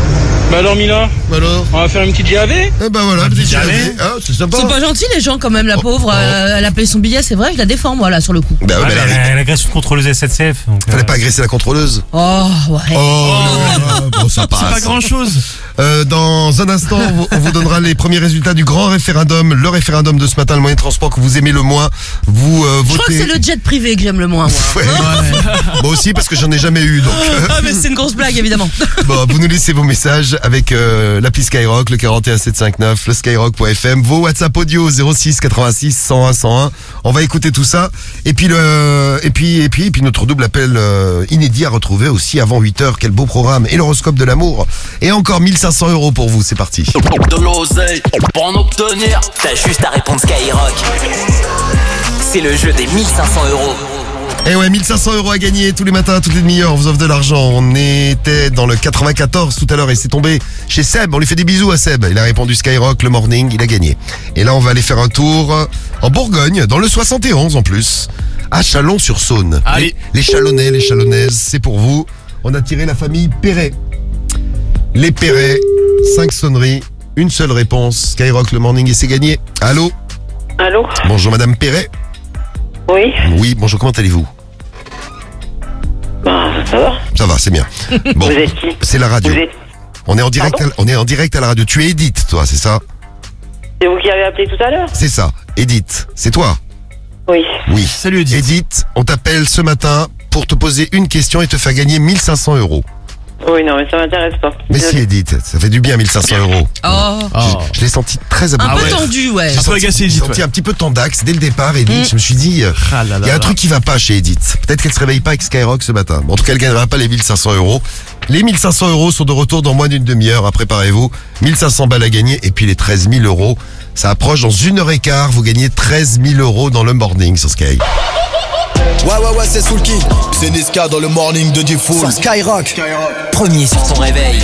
Bah alors Mila, alors on va faire une petite GAV. Eh ben voilà, petite GAV. Ah, c'est sympa. C'est pas gentil les gens quand même, la pauvre. Elle a payé son billet, c'est vrai, je la défends moi là sur le coup. Bah, ouais, elle agresse une contrôleuse SNCF. Fallait pas agresser la contrôleuse. Oh ouais. Bon, ça passe. C'est pas grand chose. Dans un instant, on vous donnera les premiers résultats du grand référendum. Le référendum de ce matin, le moyen de transport que vous aimez le moins. Vous votez. Je crois que c'est le jet privé que j'aime le moins, moi. Ouais. Moi aussi, parce que j'en ai jamais eu. Donc. Ah, mais c'est une grosse blague, évidemment. Bon, vous nous laissez vos messages avec l'appli Skyrock, le 41759, le skyrock.fm, vos WhatsApp audio 06 86 101 101. On va écouter tout ça. Et puis notre double appel inédit à retrouver aussi avant 8h. Quel beau programme. Et l'horoscope de l'amour. Et encore 1500 € pour vous. C'est parti. De l'oseille, pour en obtenir, t'as juste à répondre Skyrock. C'est le jeu des 1500 €. Et ouais, 1500 € à gagner tous les matins, toutes les demi-heures, on vous offre de l'argent. On était dans le 94 tout à l'heure et c'est tombé chez Seb. On lui fait des bisous à Seb. Il a répondu Skyrock, le morning, il a gagné. Et là, on va aller faire un tour en Bourgogne, dans le 71 en plus, à Chalon-sur-Saône. Allez. Les Chalonnais, les Chalonnaises, c'est pour vous. On a tiré la famille Perret. Les Perret, 5 sonneries, une seule réponse. Skyrock, le morning et c'est gagné. Allô? Allô? Bonjour Madame Perret. Oui. Oui, bonjour, comment allez-vous? Bah, ça va. Ça va, c'est bien. Bon, Vous êtes qui? c'est la radio. Vous êtes... On est en direct à la radio. Tu es Edith, toi, c'est ça? C'est vous qui avez appelé tout à l'heure? C'est ça, Edith. C'est toi? Oui. Oui. Salut Edith. Edith, on t'appelle ce matin pour te poser une question et te faire gagner 1500 €. Oui, non, mais ça m'intéresse pas. Mais si Edith, ça fait du bien 1500 €. Oh. Je l'ai senti très Un abonné. peu tendu, ouais. J'ai senti un petit peu tendax dès le départ, Edith. Je me suis dit, il y a un truc qui va pas chez Edith. Peut-être qu'elle se réveille pas avec Skyrock ce matin. En tout cas, elle gagnera pas les 1500 €. Les 1500 € sont de retour dans moins d'une demi-heure. Préparez-vous. 1500 balles à gagner et puis les 13 000 €. Ça approche dans 1h15. Vous gagnez 13 000 € dans le morning sur Sky. Ouais, c'est Soul King. C'est Niska dans le morning de D-Fool. Skyrock. Premier sur ton réveil.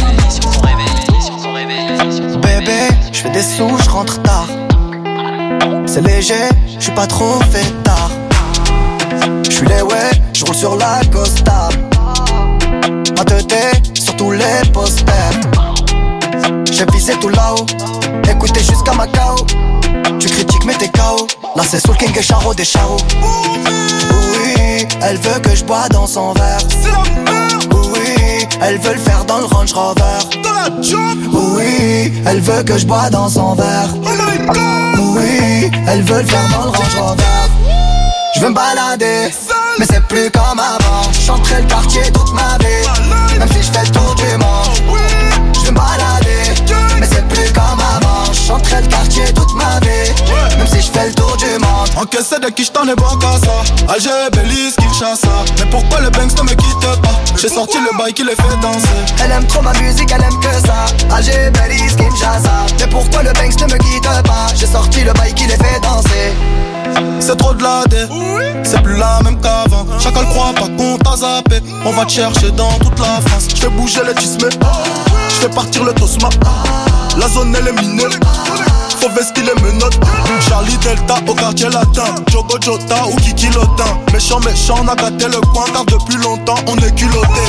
Bébé, je fais des sous, je rentre tard. C'est léger, je suis pas trop fait tard. Je suis les ouais, je roule sur la Costa. Ma tête sur tous les posters. J'ai visé tout là-haut, écoutez jusqu'à Macao. Tu critiques mais t'es KO. Là c'est Soul King et Charo des Charo. Oui, elle veut que je bois dans son verre. Oui, elle veut le faire dans le Range Rover. Oui, elle veut que je bois dans son verre. Oui, elle veut le faire dans le Range Rover. Je veux me balader, mais c'est plus comme avant. J'entrais le quartier toute ma vie, même si je fais le tour du monde. Je veux me balader, mais c'est plus comme avant. J'entrais le quartier toute ma vie, même si je fais le tour du monde. Encaissé de qui j't'en ai bon qu'à ça. Alger, Belize, Kinshasa. Mais pourquoi le Banks ne me quitte pas? J'ai sorti le bail qui les fait danser. Elle aime trop ma musique, elle aime que ça. Alger, Belize, Kinshasa. Mais pourquoi le Banks ne me quitte pas? J'ai sorti le bail qui les fait danser. C'est trop de la dé, c'est plus la même qu'avant. Chacun le croit pas qu'on t'a zappé. On va te chercher dans toute la France. J'fais bouger les tismes, j'fais partir le tosma. La zone elle est minée, faut vestir les menottes. Charlie Delta au quartier latin, Jogo Jota ou Kiki Lotin. Méchant, on a gâté le coin car depuis longtemps on est culotté.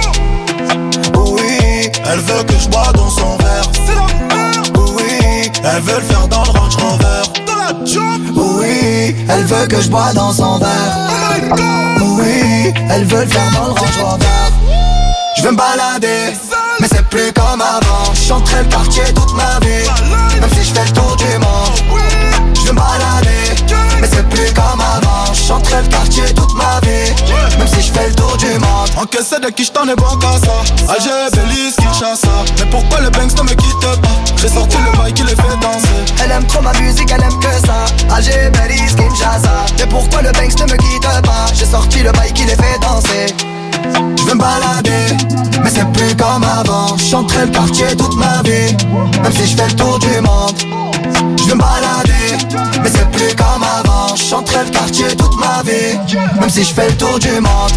Oui, elle veut que je bois dans son verre. Oui, elle veut le faire dans le Range Rover. Oui, elle veut que je bois dans son verre. Oui, elle veut le faire dans le Range Rover. Je veux me balader, mais c'est plus comme avant. J'entrais le quartier toute ma vie, même si je fais le tour du monde. Je veux me balader, mais c'est plus comme avant. J'entrais le quartier toute ma vie, même si je fais le tour du monde. Encaissé de qui j't'en ai bon qu'à ça. Alger, Belize, Kinshasa. Mais pourquoi le Banks ne me quitte pas? J'ai sorti le bail qui les fait danser. Elle aime trop ma musique, elle aime que ça. Alger, Belize, Kinshasa. Mais pourquoi le Banks ne me quitte pas? J'ai sorti le bail qui les fait danser. Je veux me balader, mais c'est plus comme avant. J'entrais le quartier toute ma vie, même si je fais le tour du monde. Je veux me balader, mais c'est plus comme avant. J'entrais le quartier toute ma vie, même si je fais le tour du monde.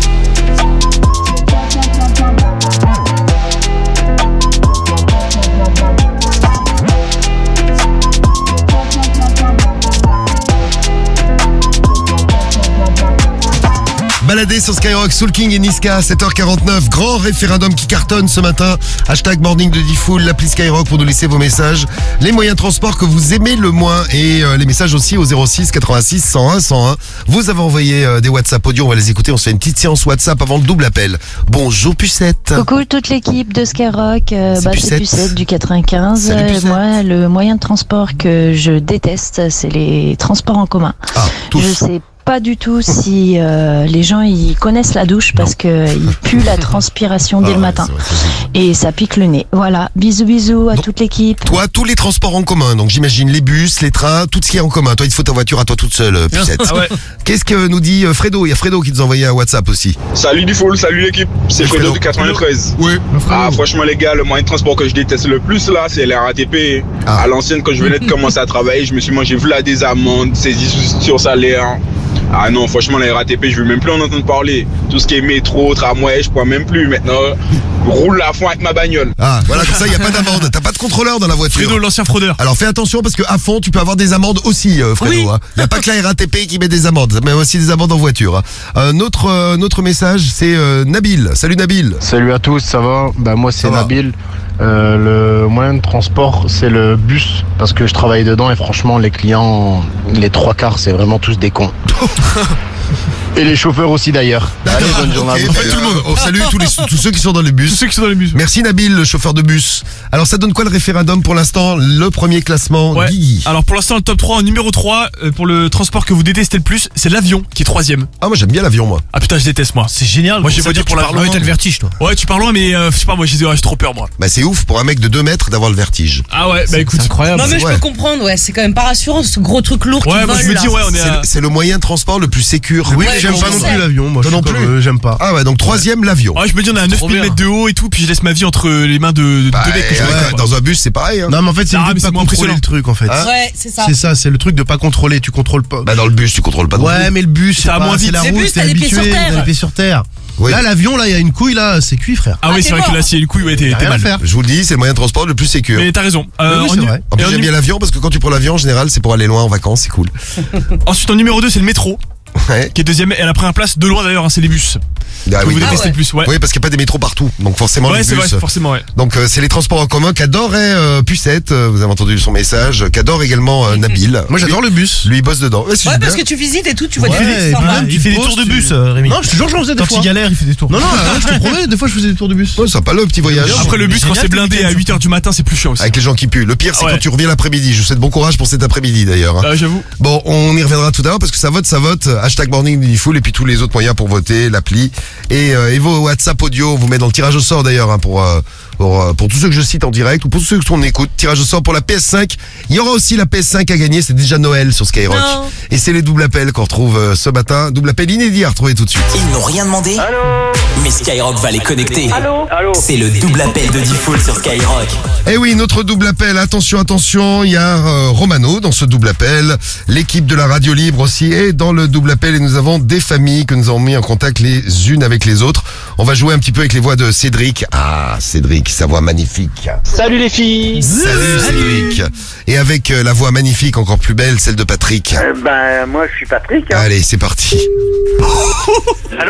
balader sur Skyrock, Soul King et Niska, 7h49. Grand référendum qui cartonne ce matin. Hashtag morning de Diffoul, l'appli Skyrock pour nous laisser vos messages. Les moyens de transport que vous aimez le moins et les messages aussi au 06 86 101 101. Vous avez envoyé des WhatsApp audio, on va les écouter. On se fait une petite séance WhatsApp avant le double appel. Bonjour Pucette. Coucou toute l'équipe de Skyrock, c'est Pucette du 95. Salut, Pucette. Moi, le moyen de transport que je déteste, c'est les transports en commun. Je sais pas du tout si les gens ils connaissent la douche parce que ils puent la transpiration dès le matin et ça pique le nez. Voilà, bisous à toute l'équipe. Toi, tous les transports en commun, donc j'imagine les bus, les trains, tout ce qui est en commun. Toi, il te faut ta voiture à toi toute seule, Pucette. Ah ouais. Qu'est-ce que nous dit Fredo? Il y a Fredo qui nous a envoyé un WhatsApp aussi. Salut Diffoul, salut l'équipe, c'est Fredo du 93. Oui. Ah franchement les gars, le moyen de transport que je déteste le plus là, c'est les RATP. À l'ancienne, quand je venais de commencer à travailler, je me suis mangé là des amendes, saisies sur salaire. Ah non, franchement, la RATP, je veux même plus en entendre parler. Tout ce qui est métro, tramway, je pourrais même plus. Maintenant, roule à fond avec ma bagnole. Ah, voilà, comme ça, il n'y a pas d'amende. T'as pas de contrôleur dans la voiture. Fredo, l'ancien fraudeur. Alors fais attention parce que à fond, tu peux avoir des amendes aussi, Fredo. Il n'y a pas que la RATP qui met des amendes, mais aussi des amendes en voiture. Notre message, c'est Nabil. Salut Nabil. Salut à tous, ça va? Bah moi c'est Nabil. Le moyen de transport c'est le bus parce que je travaille dedans et franchement les clients, les 3/4 c'est vraiment tous des cons. Et les chauffeurs aussi d'ailleurs. Allez, bonne journée à vous. En fait, tout le monde. On salue tous ceux qui sont dans les bus. Tous ceux qui sont dans les bus. Merci Nabil, le chauffeur de bus. Alors ça donne quoi le référendum pour l'instant? Le premier classement, Ouais. Guigui. Alors pour l'instant le top 3 en numéro 3 pour le transport que vous détestez le plus, c'est l'avion qui est 3ème. Ah moi j'aime bien l'avion moi. Ah putain je déteste moi. C'est génial. Moi j'ai Ça veut voté dire pour que tu l'avion. pars loin. Ouais, t'as le vertige, toi. Ouais tu pars loin mais je sais pas moi j'ai trop peur moi. Bah c'est ouf pour un mec de 2 mètres d'avoir le vertige. Ah ouais bah écoute. C'est incroyable. Non mais je Ouais. peux comprendre, ouais, c'est quand même pas rassurant ce gros truc lourd qui Ouais vole moi je me là. dis ouais on est à... C'est le moyen de transport le plus sécure. Oui, Ouais, j'aime je pas non sais. plus l'avion. Moi, Toi je non suis plus. comme, j'aime pas. Ah ouais donc 3ème l'avion. Ouais je me dis on est à 9000 mètres de haut et tout puis je laisse ma vie entre les mains de Bah, deux mecs que je ouais, connais pas. dans un bus c'est pareil. Hein. Non mais en fait c'est Ah, le but mais de c'est pas moins contrôler impressionnant. le truc en fait. Hein Ouais, c'est ça. C'est ça, c'est le truc de pas contrôler, tu contrôles pas. Bah dans le bus tu contrôles pas non Ouais plus. mais le bus Ça va moins c'est vite. la Le route, bus, t'es t'as les pieds sur habitué, terre. t'as les pieds sur terre. Oui. Là l'avion là il y a une couille là, c'est cuit frère. Ah oui t'es c'est vrai que mort. là s'il y a une couille ouais t'es Y a rien à mal. faire. Je vous le dis, c'est le moyen de transport le plus sécure. Mais t'as raison. Oui, c'est vrai. En plus j'aime bien l'avion parce que quand tu prends l'avion en général c'est pour aller loin en vacances, c'est cool. Ensuite en numéro 2 c'est le métro Ouais. qui est 2ème et à la première place de loin d'ailleurs hein, c'est les bus. Ah Que oui, vous d'accord. détestez le plus ouais. Oui parce qu'il n'y a pas des métros partout, donc forcément Ouais les c'est bus. vrai forcément ouais. Donc c'est les transports en commun qu'adorait Pucette, vous avez entendu son message, qu'adore également Nabil. Moi j'adore le bus. Lui il bosse dedans. Ouais, c'est Ouais, bien. parce que tu visites et tout, tu vois Ouais, des et trucs puis sympas. même, Il fait des poses, tours de tu- bus Rémi. Non, je te jure, j'en faisais des Quand fois. il galère il fait des tours. Non, je te promets, des fois je faisais des tours de bus. Ouais, sympa le petit voyage. Après le bus quand c'est blindé à 8h du matin c'est plus chiant aussi. Avec les gens qui puent. Le pire c'est Ouais. quand tu reviens l'après-midi. Je vous souhaite bon courage pour cet après-midi d'ailleurs. hein. Ah, j'avoue. Bon, on y reviendra tout à l'heure parce que ça vote. Hashtag morning de Diffoul et puis tous les autres moyens pour voter, l'appli et vos WhatsApp audio. On vous met dans le tirage au sort d'ailleurs hein, pour tous ceux que je cite en direct ou pour tous ceux qu'on écoute. Tirage au sort pour la PS5. Il y aura aussi la PS5 à gagner. C'est déjà Noël sur Skyrock. Non. Et c'est les doubles appels qu'on retrouve ce matin. Double appel inédit à retrouver tout de suite. Ils n'ont rien demandé, mais Skyrock va les connecter. Allô. C'est le double appel de Diffoul sur Skyrock. Eh oui, notre double appel, attention, il y a Romano dans ce double appel, l'équipe de la radio libre aussi est dans le double appel et nous avons des familles que nous avons mis en contact les unes avec les autres. On va jouer un petit peu avec les voix de Cédric. Ah, Cédric, sa voix magnifique. Salut les filles. Salut Cédric. Et avec la voix magnifique, encore plus belle, celle de Patrick. Ben, moi, je suis Patrick. Hein. Allez, c'est parti. Allô.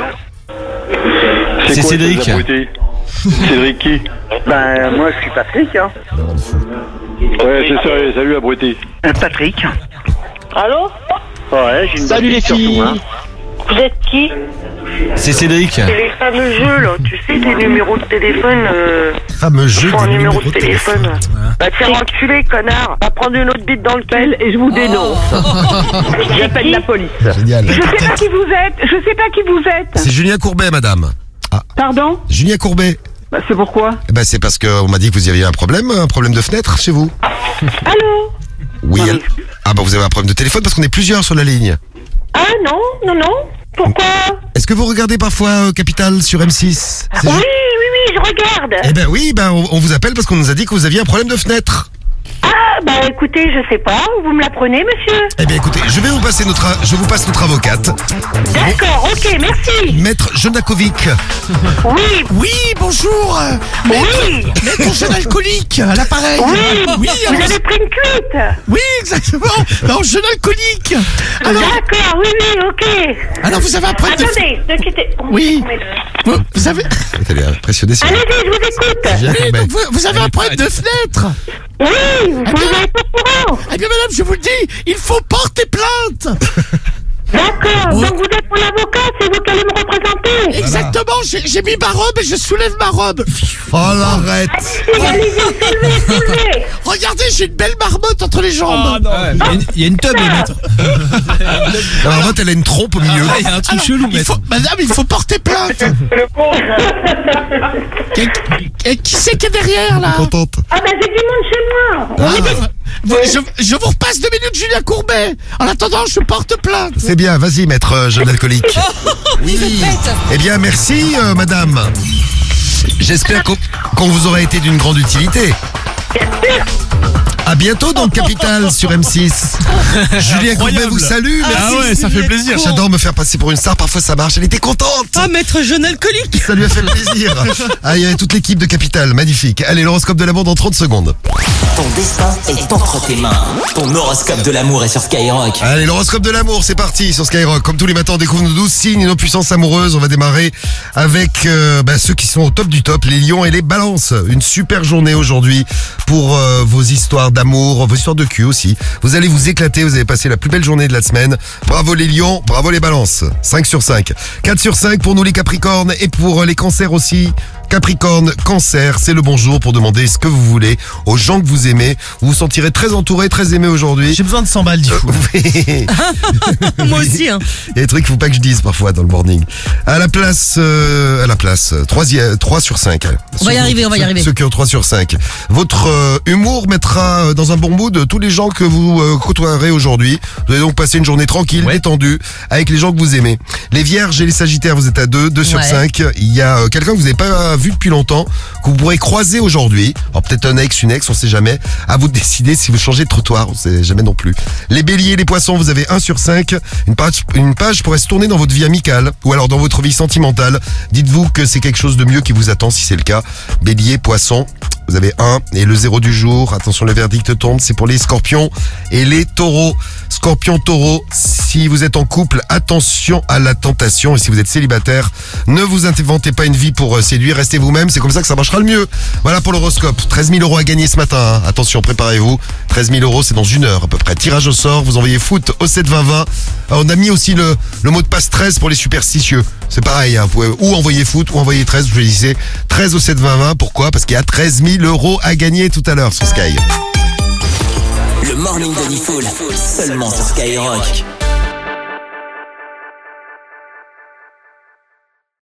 C'est quoi, Cédric. ces abrutis Cédric qui? Ben, moi, je suis Patrick. Hein. Ouais, c'est ça. Salut abruti. Patrick. Allô. Ouais, j'ai une Salut les surtout, filles. hein. Vous êtes qui? C'est Cédric. C'est les fameux jeux, là. Tu sais, les numéros de téléphone. Fameux jeu Faut un des numéro numéros de téléphone. Bah, tiens, enculé, connard. Va prendre une autre bite dans le pelle et je vous dénonce. J'appelle la police. Génial. Je sais pas qui vous êtes. Je sais pas qui vous êtes. C'est Julien Courbet, madame. Pardon? Julien Courbet. Bah, c'est pourquoi? Eh ben, c'est parce qu'on m'a dit que vous aviez un problème de fenêtre chez vous. Allô? Oui. Ah bah vous avez un problème de téléphone parce qu'on est plusieurs sur la ligne. Ah non. Pourquoi? Est-ce que vous regardez parfois Capital sur M6? Oui, je regarde. Eh ben oui, on vous appelle parce qu'on nous a dit que vous aviez un problème de fenêtre. Ah, Bah écoutez, je sais pas, vous me la prenez, monsieur? Eh bien écoutez, je vous passe notre avocate. D'accord, ok, merci. Maître Jonakovic. Oui. Oui, bonjour. Maître jeune alcoolique, à l'appareil. Oui, vous avez pris une cuite. Oui, exactement. Non, jeune alcoolique. Alors... D'accord, oui, ok. Alors vous avez un problème Attendez, ne quittez. Oui. Vous avez... Elle est impressionnée. Allez-y, je vous écoute. Oui, donc vous avez un problème de fenêtre. Oui, vous n'êtes pas au courant. Eh bien madame, je vous le dis, il faut porter plainte. D'accord, donc vous êtes mon avocat, c'est vous qui allez me représenter. Exactement, j'ai mis ma robe et je soulève ma robe. Oh, l'arrête. Allez-y, soulevez. Regardez, j'ai une belle marmotte entre les jambes. Il y a une teub, maître. La marmotte, elle a une trompe au milieu. Il y a un truc chelou, maître. Madame, il faut porter plainte. Qui c'est qui est derrière, là? Contente. Ah bah j'ai du monde chez moi. Je vous repasse 2 minutes, Julien Courbet. En attendant, je porte plainte. C'est bien, vas-y, maître jeune alcoolique. Oui. Eh bien, merci, madame. J'espère qu'on vous aura été d'une grande utilité. À bientôt dans le Capital sur M6. Julien Courbet vous salue. Merci. Ah ouais, ça fait plaisir. J'adore me faire passer pour une star. Parfois ça marche. Elle était contente. Ah, maître jeune alcoolique. Ça lui a fait plaisir. Ah, il y avait toute l'équipe de Capital. Magnifique. Allez, l'horoscope de l'amour dans 30 secondes. Ton destin est entre tes mains. Ton horoscope de l'amour est sur Skyrock. Allez, l'horoscope de l'amour, c'est parti sur Skyrock. Comme tous les matins, on découvre nos 12 signes et nos puissances amoureuses. On va démarrer avec ceux qui sont au top du top, les lions et les balances. Une super journée aujourd'hui pour vos histoires d'amour, vos histoires de cul aussi. Vous allez vous éclater, vous allez passer la plus belle journée de la semaine. Bravo les lions, bravo les balances. 5 sur 5. 4 sur 5 pour nous les capricornes et pour les cancers aussi. Capricorne, cancer, c'est le bon jour pour demander ce que vous voulez aux gens que vous aimez. Vous vous sentirez très entouré, très aimé aujourd'hui. J'ai besoin de 100 balles, du coup. Moi aussi, hein. Il y a des trucs qu'il faut pas que je dise parfois dans le morning. À la place, 3 sur 5. On va y arriver. Ceux qui ont 3 sur 5. Votre humour mettra dans un bon mood tous les gens que vous côtoierez aujourd'hui. Vous allez donc passer une journée tranquille, détendue, avec les gens que vous aimez. Les vierges et les sagittaires, vous êtes à 2 sur 5. Il y a quelqu'un que vous n'avez pas vu depuis longtemps, que vous pourrez croiser aujourd'hui. Alors peut-être un ex, une ex, on sait jamais. À vous de décider si vous changez de trottoir, on sait jamais non plus. Les béliers et les poissons, vous avez 1 sur 5. Une page pourrait se tourner dans votre vie amicale ou alors dans votre vie sentimentale. Dites-vous que c'est quelque chose de mieux qui vous attend si c'est le cas. Bélier, poisson, vous avez 1 et le 0 du jour. Attention, le verdict tombe, c'est pour les scorpions et les taureaux. Scorpion, taureau, si vous êtes en couple, attention à la tentation. Et si vous êtes célibataire, ne vous inventez pas une vie pour séduire, restez vous-même, c'est comme ça que ça marchera le mieux. Voilà pour l'horoscope. 13 000 € à gagner ce matin, hein. Attention, préparez-vous. 13 000 €, c'est dans 1 heure à peu près. Tirage au sort, vous envoyez foot au 7 20 20. On a mis aussi le mot de passe 13 pour les superstitieux. C'est pareil, hein. Vous pouvez ou envoyer foot ou envoyer 13, vous choisissez 13 au 7 20 20. Pourquoi? Parce qu'il y a 13 000 € à gagner tout à l'heure sur Sky. Le morning de Diffoul, seulement sur Skyrock.